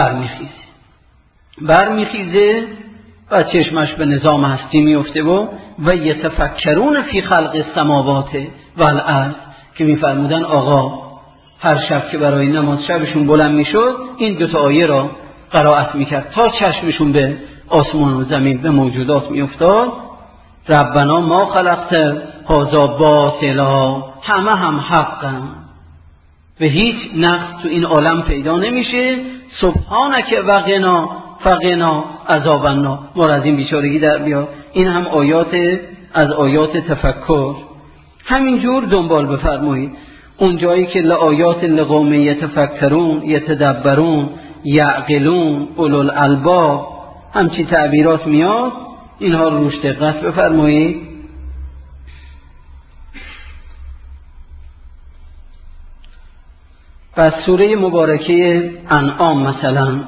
برمیخیزه و چشمش به نظام هستی میفته و یتفکرون فی خلق السماوات و الارض، که میفرمودن آقا هر شب که برای نماز شبشون بلند میشد این دوتا آیه را قرائت میکرد تا چشمشون به آسمان و زمین به موجودات میافتاد. ربنا ما خلقت هذا باطلا، همه هم حقا و هیچ نقص تو این عالم پیدا نمیشه. سبحانک و فقنا عذاب النار. ما از این بیچارگی در بیا. این هم آیات از آیات تفکر. همینجور دنبال بفرمایید اون جایی که لآیات لقوم یتفکرون یتدبرون یعقلون اولوالالباب همچین تعبیرات میاد، اینها رو روش دقت بفرمایید. پس سوره مبارکه انعام مثلا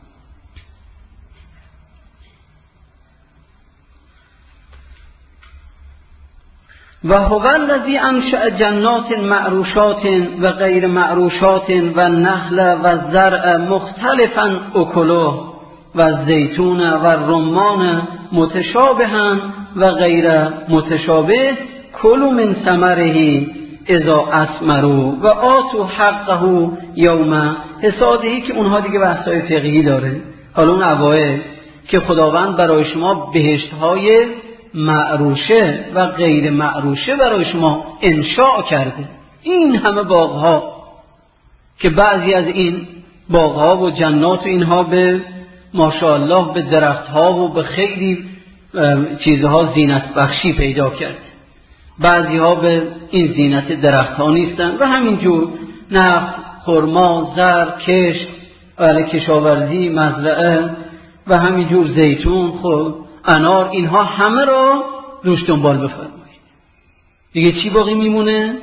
و هو الذی انشأ جنات معروشات و غیر معروشات و نخل و زرع مختلفا اکله و زیتون و رمان متشابها و غیر متشابه کلوا من ثمره اذا اسمروا و آتوا حقه یوم حصاده، که اونها دیگه بحث‌های فقهی داره. حالا اون اوایل که خداوند برای شما بهشت‌های معروشه و غیر معروشه برای شما انشاء کرده، این همه باغ‌ها که بعضی از این باغ‌ها و جنات و اینها به ماشاءالله به درخت‌ها و به خیلی چیزها زینت بخشی پیدا کرد، بعضی ها به این زینت درخت ها نیستن و همینجور نخل، خرما، زر، کشت، کشاورزی، مزرعه و همینجور زیتون، خب انار، اینها همه را روش دنبال بفرمایید. دیگه چی باقی میمونه؟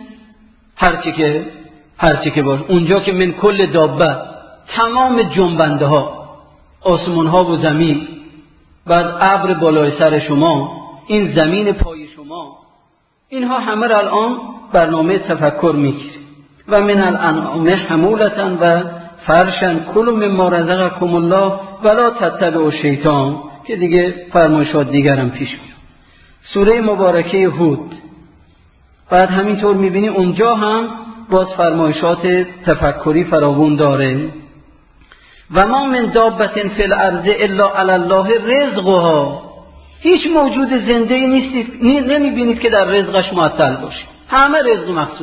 هرچی که باشه اونجا که من کل دابه، تمام جنبنده ها، آسمان ها و زمین، بعد ابر بالای سر شما، این زمین پای شما، اینها همه را الان برنامه تفکر میگیره. و من الانعام حمولتن و فرشن کلوا مما رزقکم الله ولا تتبعوا الشیطان، که دیگه فرمایشات دیگرم پیش میاد. سوره مبارکه هود. بعد همینطور میبینی اونجا هم باز فرمایشات تفکری فراوون داره. و ما من دابة فی الارض الا علی الله رزقها، هیچ موجود زنده ای نیست نمیبینید که در رزقش معطل باشه، همه رزق مخصوص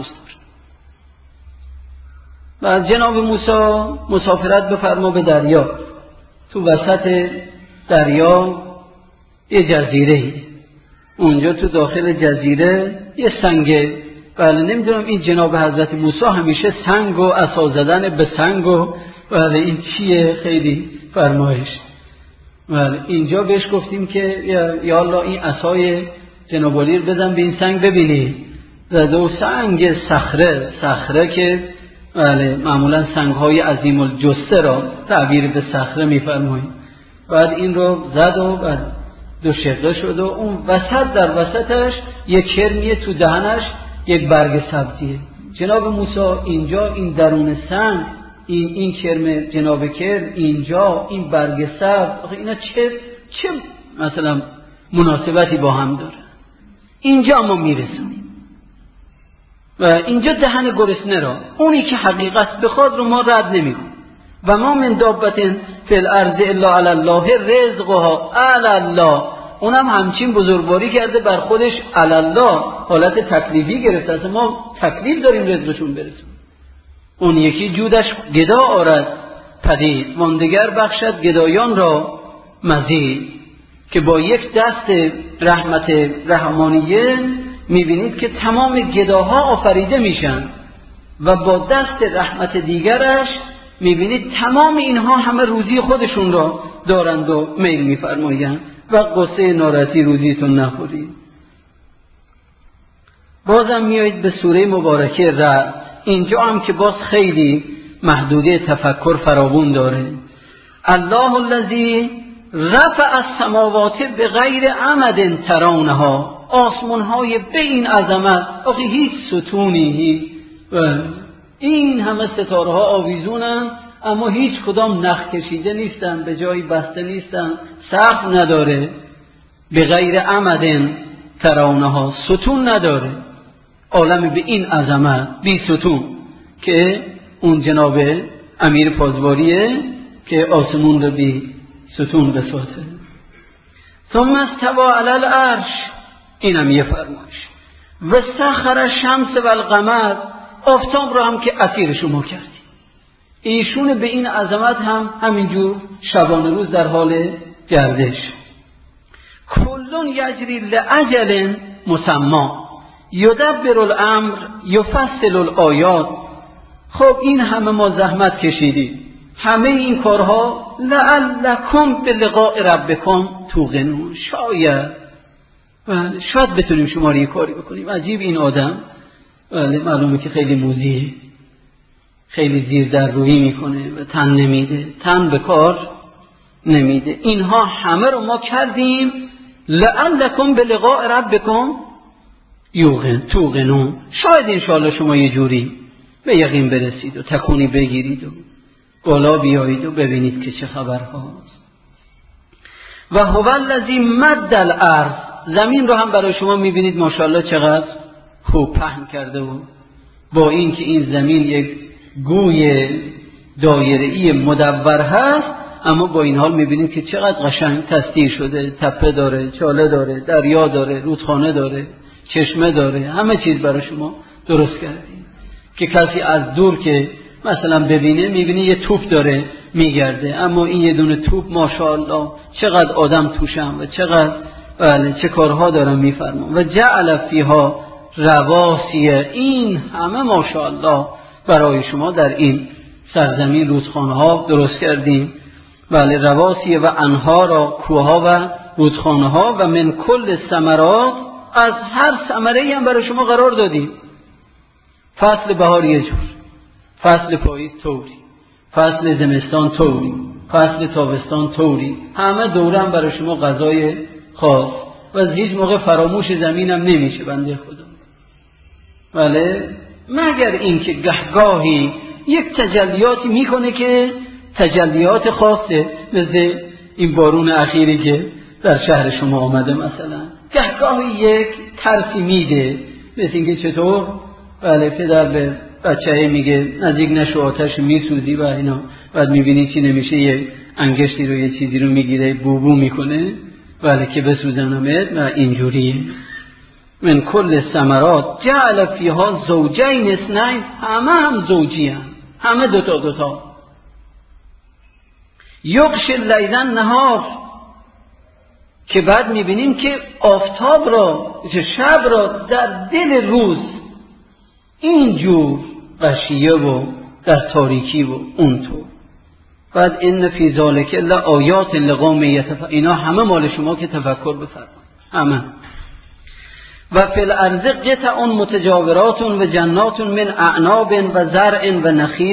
داره. و جناب موسی مسافرت بفرما به دریا، تو وسط دریا یه جزیره، اونجا تو داخل جزیره یه سنگه. بله نمیدونم این جناب حضرت موسی همیشه سنگ و عصا زدن به سنگ و بله این چیه، خیلی فرمایش. بله اینجا بهش گفتیم که یا الله این عصای جناب علی رو بزن به این سنگ ببینی، زده و سنگ صخره که بله معمولا سنگ های عظیم الجثه را تعبیر به صخره میفرماییم. بعد این رو زد و بعد دو شقه شد و اون وسط در وسطش یک کرمیه، تو دهنش یک برگ سبزیه. جناب موسی اینجا این درون سنگ، این کرم جناب کرم اینجا، این برگ سبز، اینا چه مثلا مناسبتی با هم داره؟ اینجا ما میرسونیم و اینجا دهن گرسنه را، اونی که حقیقت بخواد رو ما رد نمی‌کنیم. و ما من دابة فی الارض الا علی الله رزقها، علی الله، اونم همچین بزرگواری کرده بر خودش، علی الله حالت تکلیفی گرفته، اصلا ما تکلیف داریم رزقشون برسونیم. اون یکی جودش گدا آرد پدید، واندگر بخشد گدایان را مزید، که با یک دست رحمت رحمانیه میبینید که تمام گداها آفریده میشن و با دست رحمت دیگرش میبینید تمام اینها همه روزی خودشون را دارند و میل میفرمایند و قصه ناراحتی روزیتون نخورید. بازم میایید به سوره مبارکه رعد، اینجا هم که باز خیلی محدوده تفکر فراوون داره. الله الذی رفع السماوات بغیر عمد ترونها، آسمان‌های به این عظمت، آخه هیچ ستونی، این همه ستاره ها آویزونن اما هیچ کدام نخ کشیده نیستن، به جایی بسته نیستن، سقف نداره، بغیر عمد ترونها، ستون نداره. عالم به این عظمت بی ستون، که اون جناب امیر پازواریه که آسمون رو بی ستون بساته. ثم استوى علی العرش، اینم یه فرمایش. و سخر الشمس والقمر، آفتاب رو هم که اسیر شما کردی. ایشون به این عظمت هم همینجور شبانه روز در حال گردش. کلون یجری لاجل مسمى یدبر الامر یفصل الآیات. خب این همه ما زحمت کشیدیم، همه این کارها لعلکم بلقاء ربکم توقنون، شاید بتونیم شما رو یه کاری بکنیم. عجیب این آدم، معلومه که خیلی موذیه، خیلی زیر در رویی میکنه و تن نمیده، تن به کار نمیده. اینها همه رو ما کردیم لعلکم بلقاء ربکم توقنون، شاید انشاءالله شما یه جوری به یقین برسید و تکونی بگیرید و بالا بیایید و ببینید که چه خبر هاست. و هو الذی مد الارض، زمین رو هم برای شما میبینید ماشاءالله چقدر خوب پهن کرده و با این که این زمین یک گوی دایره‌ای مدور هست، اما با این حال میبینید که چقدر قشنگ تسطیح شده، تپه داره، چاله داره، دریا داره، رودخانه داره، چشمه داره، همه چیز برای شما درست کردیم که کسی از دور که مثلا ببینه میبینه یه توپ داره میگرده، اما این یه دونه توپ ماشاءالله چقدر آدم توشم و چقدر چه کارها دارم میفرمام. و جعل فیها رواسی، این همه ماشاءالله برای شما در این سرزمین رودخانه ها درست کردیم. بله، رواسی و انهارا، کوها و رودخانه ها، و من کل ثمرات، از هر ثمره‌ای هم برای شما قرار دادیم. فصل بهار یه جور، فصل پاییز طوری، فصل زمستان طوری، فصل تابستان طوری، همه دوره هم برای شما غذای خاص و از هیچ موقع فراموش زمینم نمیشه بنده خدا. بله، مگر این که گهگاهی یک تجلیاتی میکنه که تجلیات خاصه، مثل این بارون اخیری که در شهر شما آمده، مثلا گهگاهی یک ترسی میده، مثل اینکه چطور بله پدر به بچه‌ای میگه نزدیک نشو آتش میسوزی و اینا، بعد میبینی چی نمیشه، یه انگشتی رو یه چیزی رو میگیره بوبو میکنه بله که بسوزنمت، و اینجوریه. من کل ثمرات جعل فیها زوجین اثنین، همه هم زوجی هم، همه دوتا. یغشی اللیل النهار، که بعد میبینیم که آفتاب را، شب را در دل روز اینجور غشیه و در تاریکی و اونطور. بعد ان فی ذلک لآیات لقوم یتفکرون، اینا همه مال شما که تفکر بفرمایید. همه. و فی الارض قطع متجاورات و جنات من اعناب و زرع و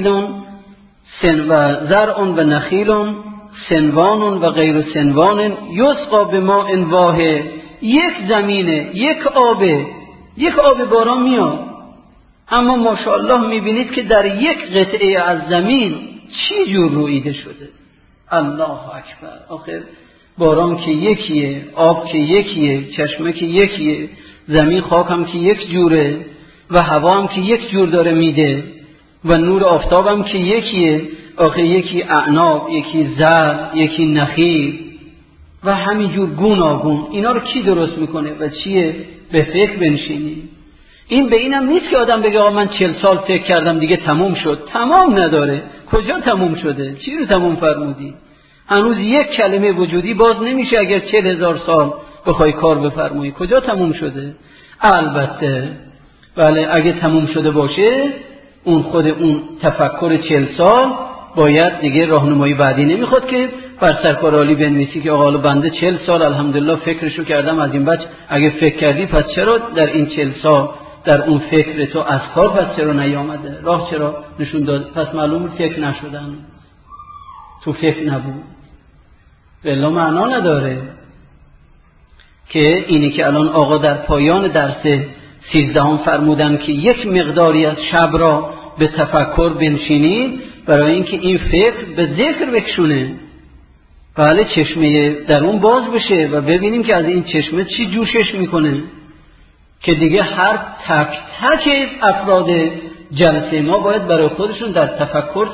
نخیل سنوان و غیر سنوان یسقى بماء واحد، یک زمینه، یک آب باران میاد، اما ماشاءالله میبینید که در یک قطعه از زمین چی جور رویده شده. الله اکبر. آخر باران که یکیه، آب که یکیه، چشمه که یکیه، زمین خاک هم که یک جوره و هوا هم که یک جور داره میده و نور آفتاب هم که یکیه. آخه یکی اعناب، یکی زر، یکی نخیل و همینجور گوناگون. اینا رو کی درست میکنه و چیه؟ به فکر بنشینی. این به اینم نیست که آدم بگه من 40 سال فکر کردم دیگه تموم شد. تمام نداره. کجا تموم شده؟ چی رو تموم فرمودی؟ هنوز یک کلمه وجودی باز نمیشه اگر 40,000 سال بخوای کار بفرمایی. کجا تموم شده؟ البته بله، اگه تموم شده باشه اون تفکر 40 سال باید دیگه راهنمایی بعدی نمیخواد که بر سرکار عالی بنویسی که آقا بنده 40 سال الحمدلله فکرشو کردم از این بچ. اگه فکر کردی پس چرا در این 40 سال در اون فکر تو از کار پس چرا نیامده؟ راه چرا نشون داد؟ پس معلوم فکر نشدن، تو فکر نبود. بلا معنا نداره که اینی که الان آقا در پایان درس 13 فرمودن که یک مقداری از شب را به تفکر بنشینید برای اینکه این فکر به ذکر بکشونه. بله، چشمه درون باز بشه و ببینیم که از این چشمه چی جوشش میکنه که دیگه هر تک تک افراد جلسه ما باید برای خودشون در تفکر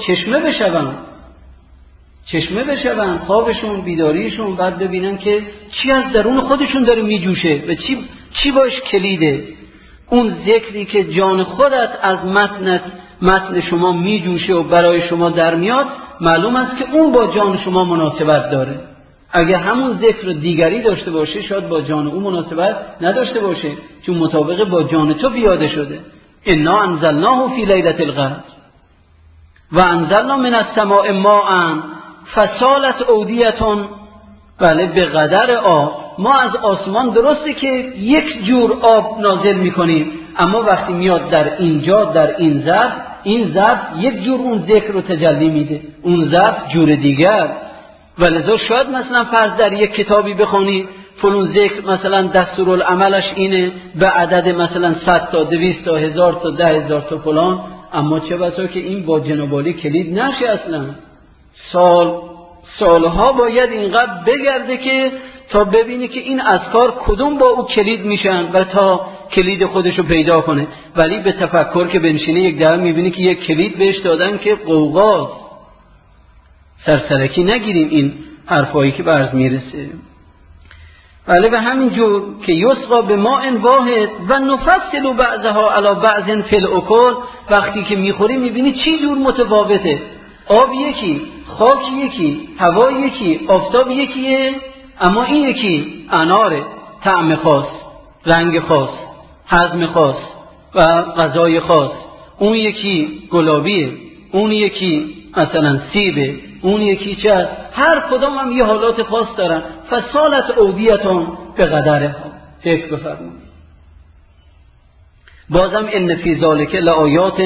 چشمه بشون، خوابشون، بیداریشون، بعد ببینن که چی از درون خودشون داره میجوشه و چی باش کلیده. اون ذکری که جان خودت از متن شما میجوشه و برای شما در میاد، معلوم است که اون با جان شما مناسبت داره. اگه همون ذکر رو دیگری داشته باشه شاید با جان اون مناسبت نداشته باشه، چون مطابق با جان تو بیاده شده. انا انزلناه فی لیلة القدر و انزلنا من السماء ماء فسالت اودیة. بله، به قدر آب. ما از آسمان درسته که یک جور آب نازل میکنیم، اما وقتی میاد در اینجا در این ظرف یک جور اون ذکر رو تجلی میده، اون ظرف جور دیگر. ولذا شاید مثلا فرض در یک کتابی بخونی فلون ذکر مثلا دستورالعملش اینه به عدد مثلا 100 تا 200 تا 1000 تا 10,000 تا فلان، اما چه بسا که این با جناب عالی کلید نشه. اصلا سالها باید اینقدر بگرده که تا ببینی که این اذکار کدوم با او کلید میشن و تا کلید خودشو پیدا کنه، ولی به تفکر که بنشینه یک دفعه میبینی که یک کلید بهش دادن که قوقاست. سرسرکی نگیریم این حرفایی که برز میرسه. بله به همین جور که یسقا به ماء واحد و نفصل بعضها علی بعض فی الاکل، وقتی که میخوری میبینی چی جور متفاوته. آب یکی، خاک یکی، هوا یکی، آفتاب یکیه، اما این یکی اناره، طعم خاص، رنگ خاص، هضم خاص و غذای خاص. اون یکی گلابیه، اون یکی مثلا سیبه، اون یکی چه. هر کدام هم یه حالات خاص دارن. فسالت اودیتون به قدرها. فکر بفرمایید. بازم ان فی ذلک لآیات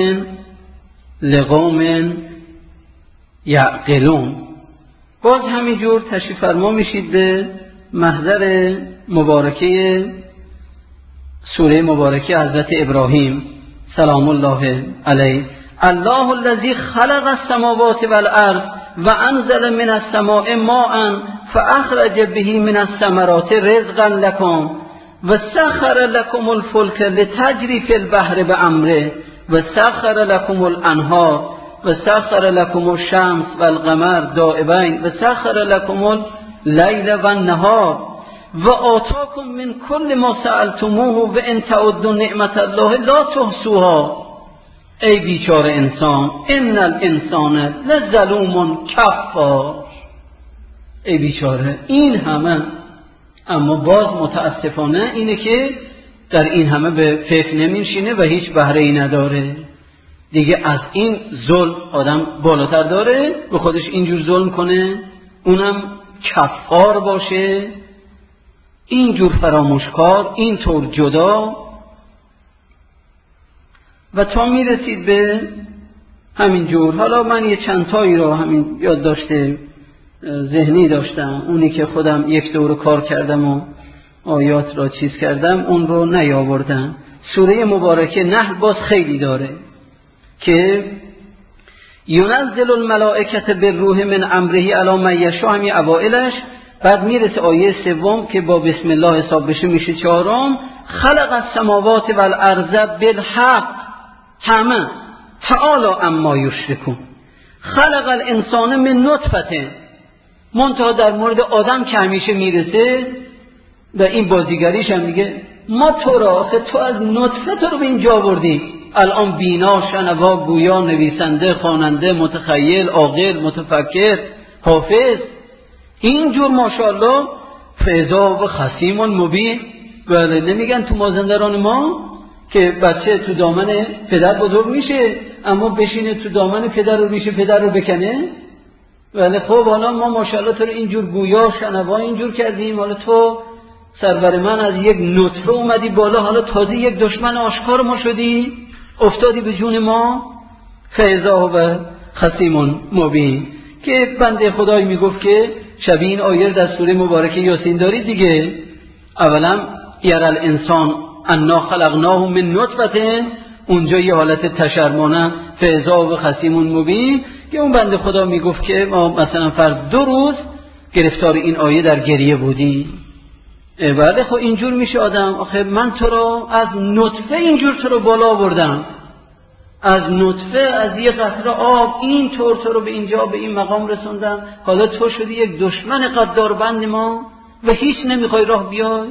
لقوم یعقلون. باز همینجور تشریف فرما میشید به محضر مبارکه سوره مبارکه حضرت ابراهیم سلام الله علیه. الله الذی خلق السماوات والارض و انزل من السماء ماء فاخرج به من الثمرات رزقا لكم و سخر لكم الفلك لتجری فی البحر بامره و سخر لكم الانهار و سخر لكم الشمس والقمر دائبین و سخر لكم اللیل والنهار و آتاکم من کل ما سألتموه و ان تعدوا نعمت الله لا تحصوها. ای بیچاره انسان، ان الانسان لظلوم کفار. ای بیچاره، این همه، اما باز متاسفانه اینه که در این همه به فکر نمیشینه و هیچ بهره ای نداره. دیگه از این ظلم آدم بالاتر داره به خودش اینجور ظلم کنه، اونم کفار باشه، اینجور فراموشکار، اینطور جدا. و تا میرسید به همین جور. حالا من یه چند تایی رو همین یاد داشته ذهنی داشتم، اونی که خودم یک دور کار کردم و آیات را چیز کردم اون رو نیاوردم. سوره مبارکه نحل باز خیلی داره که ینزل الملائکه بالروح من امره علی من یشاء، همین اوائلش. بعد میرسه آیه سوم که با بسم الله حساب بشه میشه چهارم. خلق السماوات والارض بالحق همه تعالی اما یشرکون. خلق الانسان من نطفه، منتها در مورد آدم که همیشه میرسه و این بازیگریش هم میگه ما تو را، آخه تو از نطفه تو رو به اینجا بردی، الان بینا، شنوا، گویا، نویسنده، خواننده، متخیل، عاقل، متفکر، حافظ، اینجور ماشاءالله فیضا و خصیم مبین. بله نمیگن تو مازندران ما که بچه تو دامن پدر بزرگ میشه، اما بشینه تو دامن پدر رو ریشه پدر رو بکنه. ولی خب حالا ما ماشاءالله تو رو اینجور گویا، شنوا اینجور کردیم، حالا تو سرور من از یک نطفه اومدی بالا، حالا تازه یک دشمن آشکار ما شدی، افتادی به جون ما. فیضا و خصیم مبین. که بنده خدای میگفت که شبیه این آیه در سوره مبارکه یاسین دارید دیگه. اولا یرا الانسان انا خلقناه من نطفه، اونجا یه حالت تشرمانه فیضا و خصیم مبین، که اون بنده خدا میگفت که ما مثلا فرض 2 روز گرفتار این آیه در گریه بودی. بله خب اینجور میشه آدم. آخه من تو رو از نطفه اینجور تو رو بالا بردم، از نطفه، از یه قطره آب اینطور تو رو به اینجا به این مقام رسوندم، حالا تو شدی یک دشمن قداربند ما و هیچ نمیخوای راه بیای.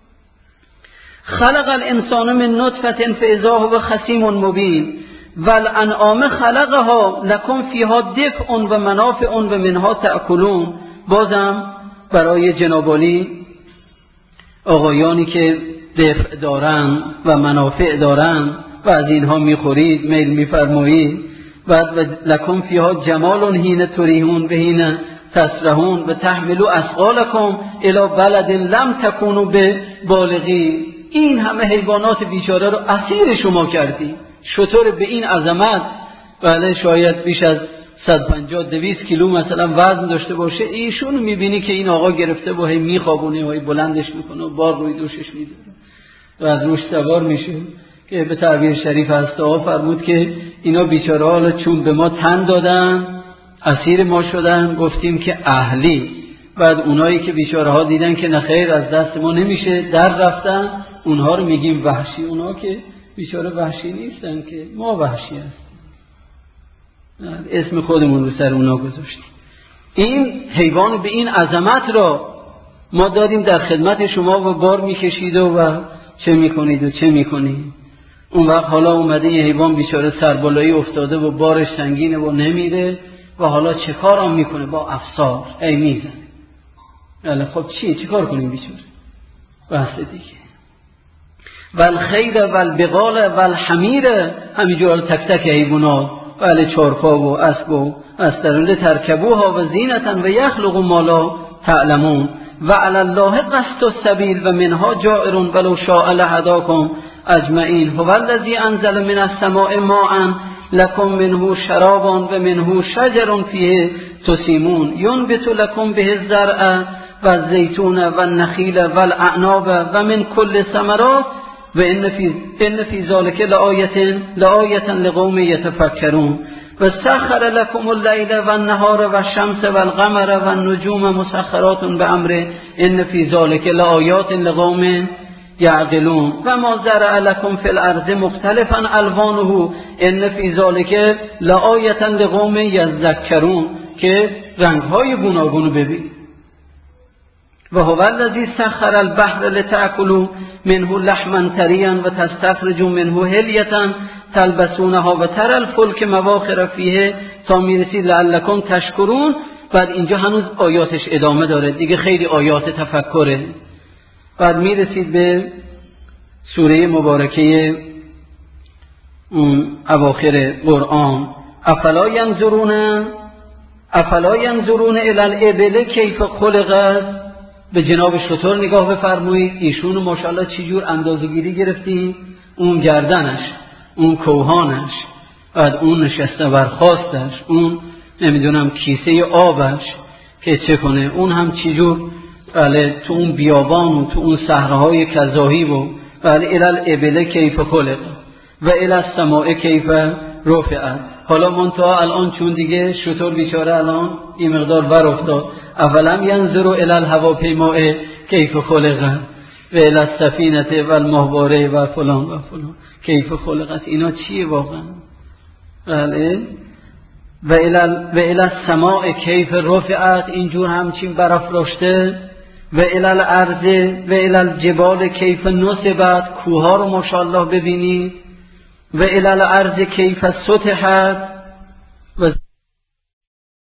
خلق الانسان من نطفه فاذا هو خصیم مبین والانعام خلقها لکم فیها دفء و منافع و منها تأکلون. بازم برای جنابالی آقایانی که دفع دارن و منافع دارن و از اینها میخورید، میل میفرمایید. بعد لکم فیها جمال حین تریحون و حین تسرحون و تحملوا اثقالکم الی بلد لم تکونوا بالغی. این همه حیوانات بیچاره رو اسیر شما کردی. شتر به این عظمت، بله شاید بیش از 150-200 کیلو مثلا وزن داشته باشه، ایشون میبینی که این آقا گرفته با هی میخوابونه و هی بلندش میکنه و بار روی دوشش میذاره و از روش سوار میشه. که به تعبیر شریف هسته فرمود که اینا بیچاره حالا چون به ما تن دادن اسیر ما شدن، گفتیم که اهلی. بعد اونایی که بیچاره ها دیدن که نخیر از دست ما نمیشه در رفتن، اونها رو میگیم وحشی، اونها که بیچاره وحشی نیستن که، ما وحشی هستیم، اسم خودمون رو سر اونها گذاشتیم. این حیوان به این عظمت را ما داریم در خدمت شما و بار میکشید و چه میکنید و چه میکنید. اون وقت حالا اومده یه حیوان بیچاره سربالایی افتاده و بارش سنگینه و نمیره و حالا چه کار هم میکنه؟ با افسار ای میزنه. خب چی کار کنیم بیچاره؟ بحث دیگه. والخیل والبغال والحمیر، همینجور تک تک حیوانات، چارپا و اسب و استرون ترکبوها و زینتا و یخلق ما لا تعلمون و علی الله قصد السبیل و منها جائر ولو شاء لهداکم اجمعین هو الذی انزل من السماء ماء لکم منه شراب و منه شجر فیه تسیمون ینبت لکم به الزرع و الزیتون و النخیل و الاعناب و من کل ثمرات و ان فی ذلک لآیة لقوم یتفکرون و سخر لكم اللیل و النهار و الشمس و القمر و النجوم مسخرات بامره ان فی ذلک لآیات لقوم یعقلون و ما زرع لكم فی الارض مختلفا الوانه ان فی ذلک لآیة لقوم یذکرون، که رنگ‌های گوناگون ببینید. و هو الذی سخر البحر لتأکلوا منه لحما طریا و تستخرجوا منه حلیة تلبسونها و ترى الفلک مواخر فیه تا میرسید لعلکم تشکرون. بعد اینجا هنوز آیاتش ادامه داره دیگه، خیلی آیات تفکره. بعد میرسید به سوره مبارکه اواخر قرآن، افلا ینظرون الی الابل کیف خلقت. به جناب شتر نگاه بفرمایید، ایشون ماشاءالله چی جور اندازه‌گیری گرفتی، اون گردنش، اون کوهانش، بعد اون نشسته برخاستش، اون نمیدونم کیسه آبش که چه کنه، اون هم چی جور تو اون بیابان و تو اون صحراهای کذاهی و الی الابل کیف خلق و الی السماء کیف رفعت. حالا منتها الان چون دیگه شتر بیچاره الان این مقدار ور افتاد، اولم ینظروا الی الهواپیماء کیف خلقت و الی السفینه و المهباره و فلان و فلان کیف خلقت. اینا چیه واقعا؟ بله. و الی السماء کیف رفعت، اینجور همچین برافراشته. و الی الارض و الی الجبال کیف نصبت، کوها رو ماشاءالله ببینید. و الی الارض کیف سطحت و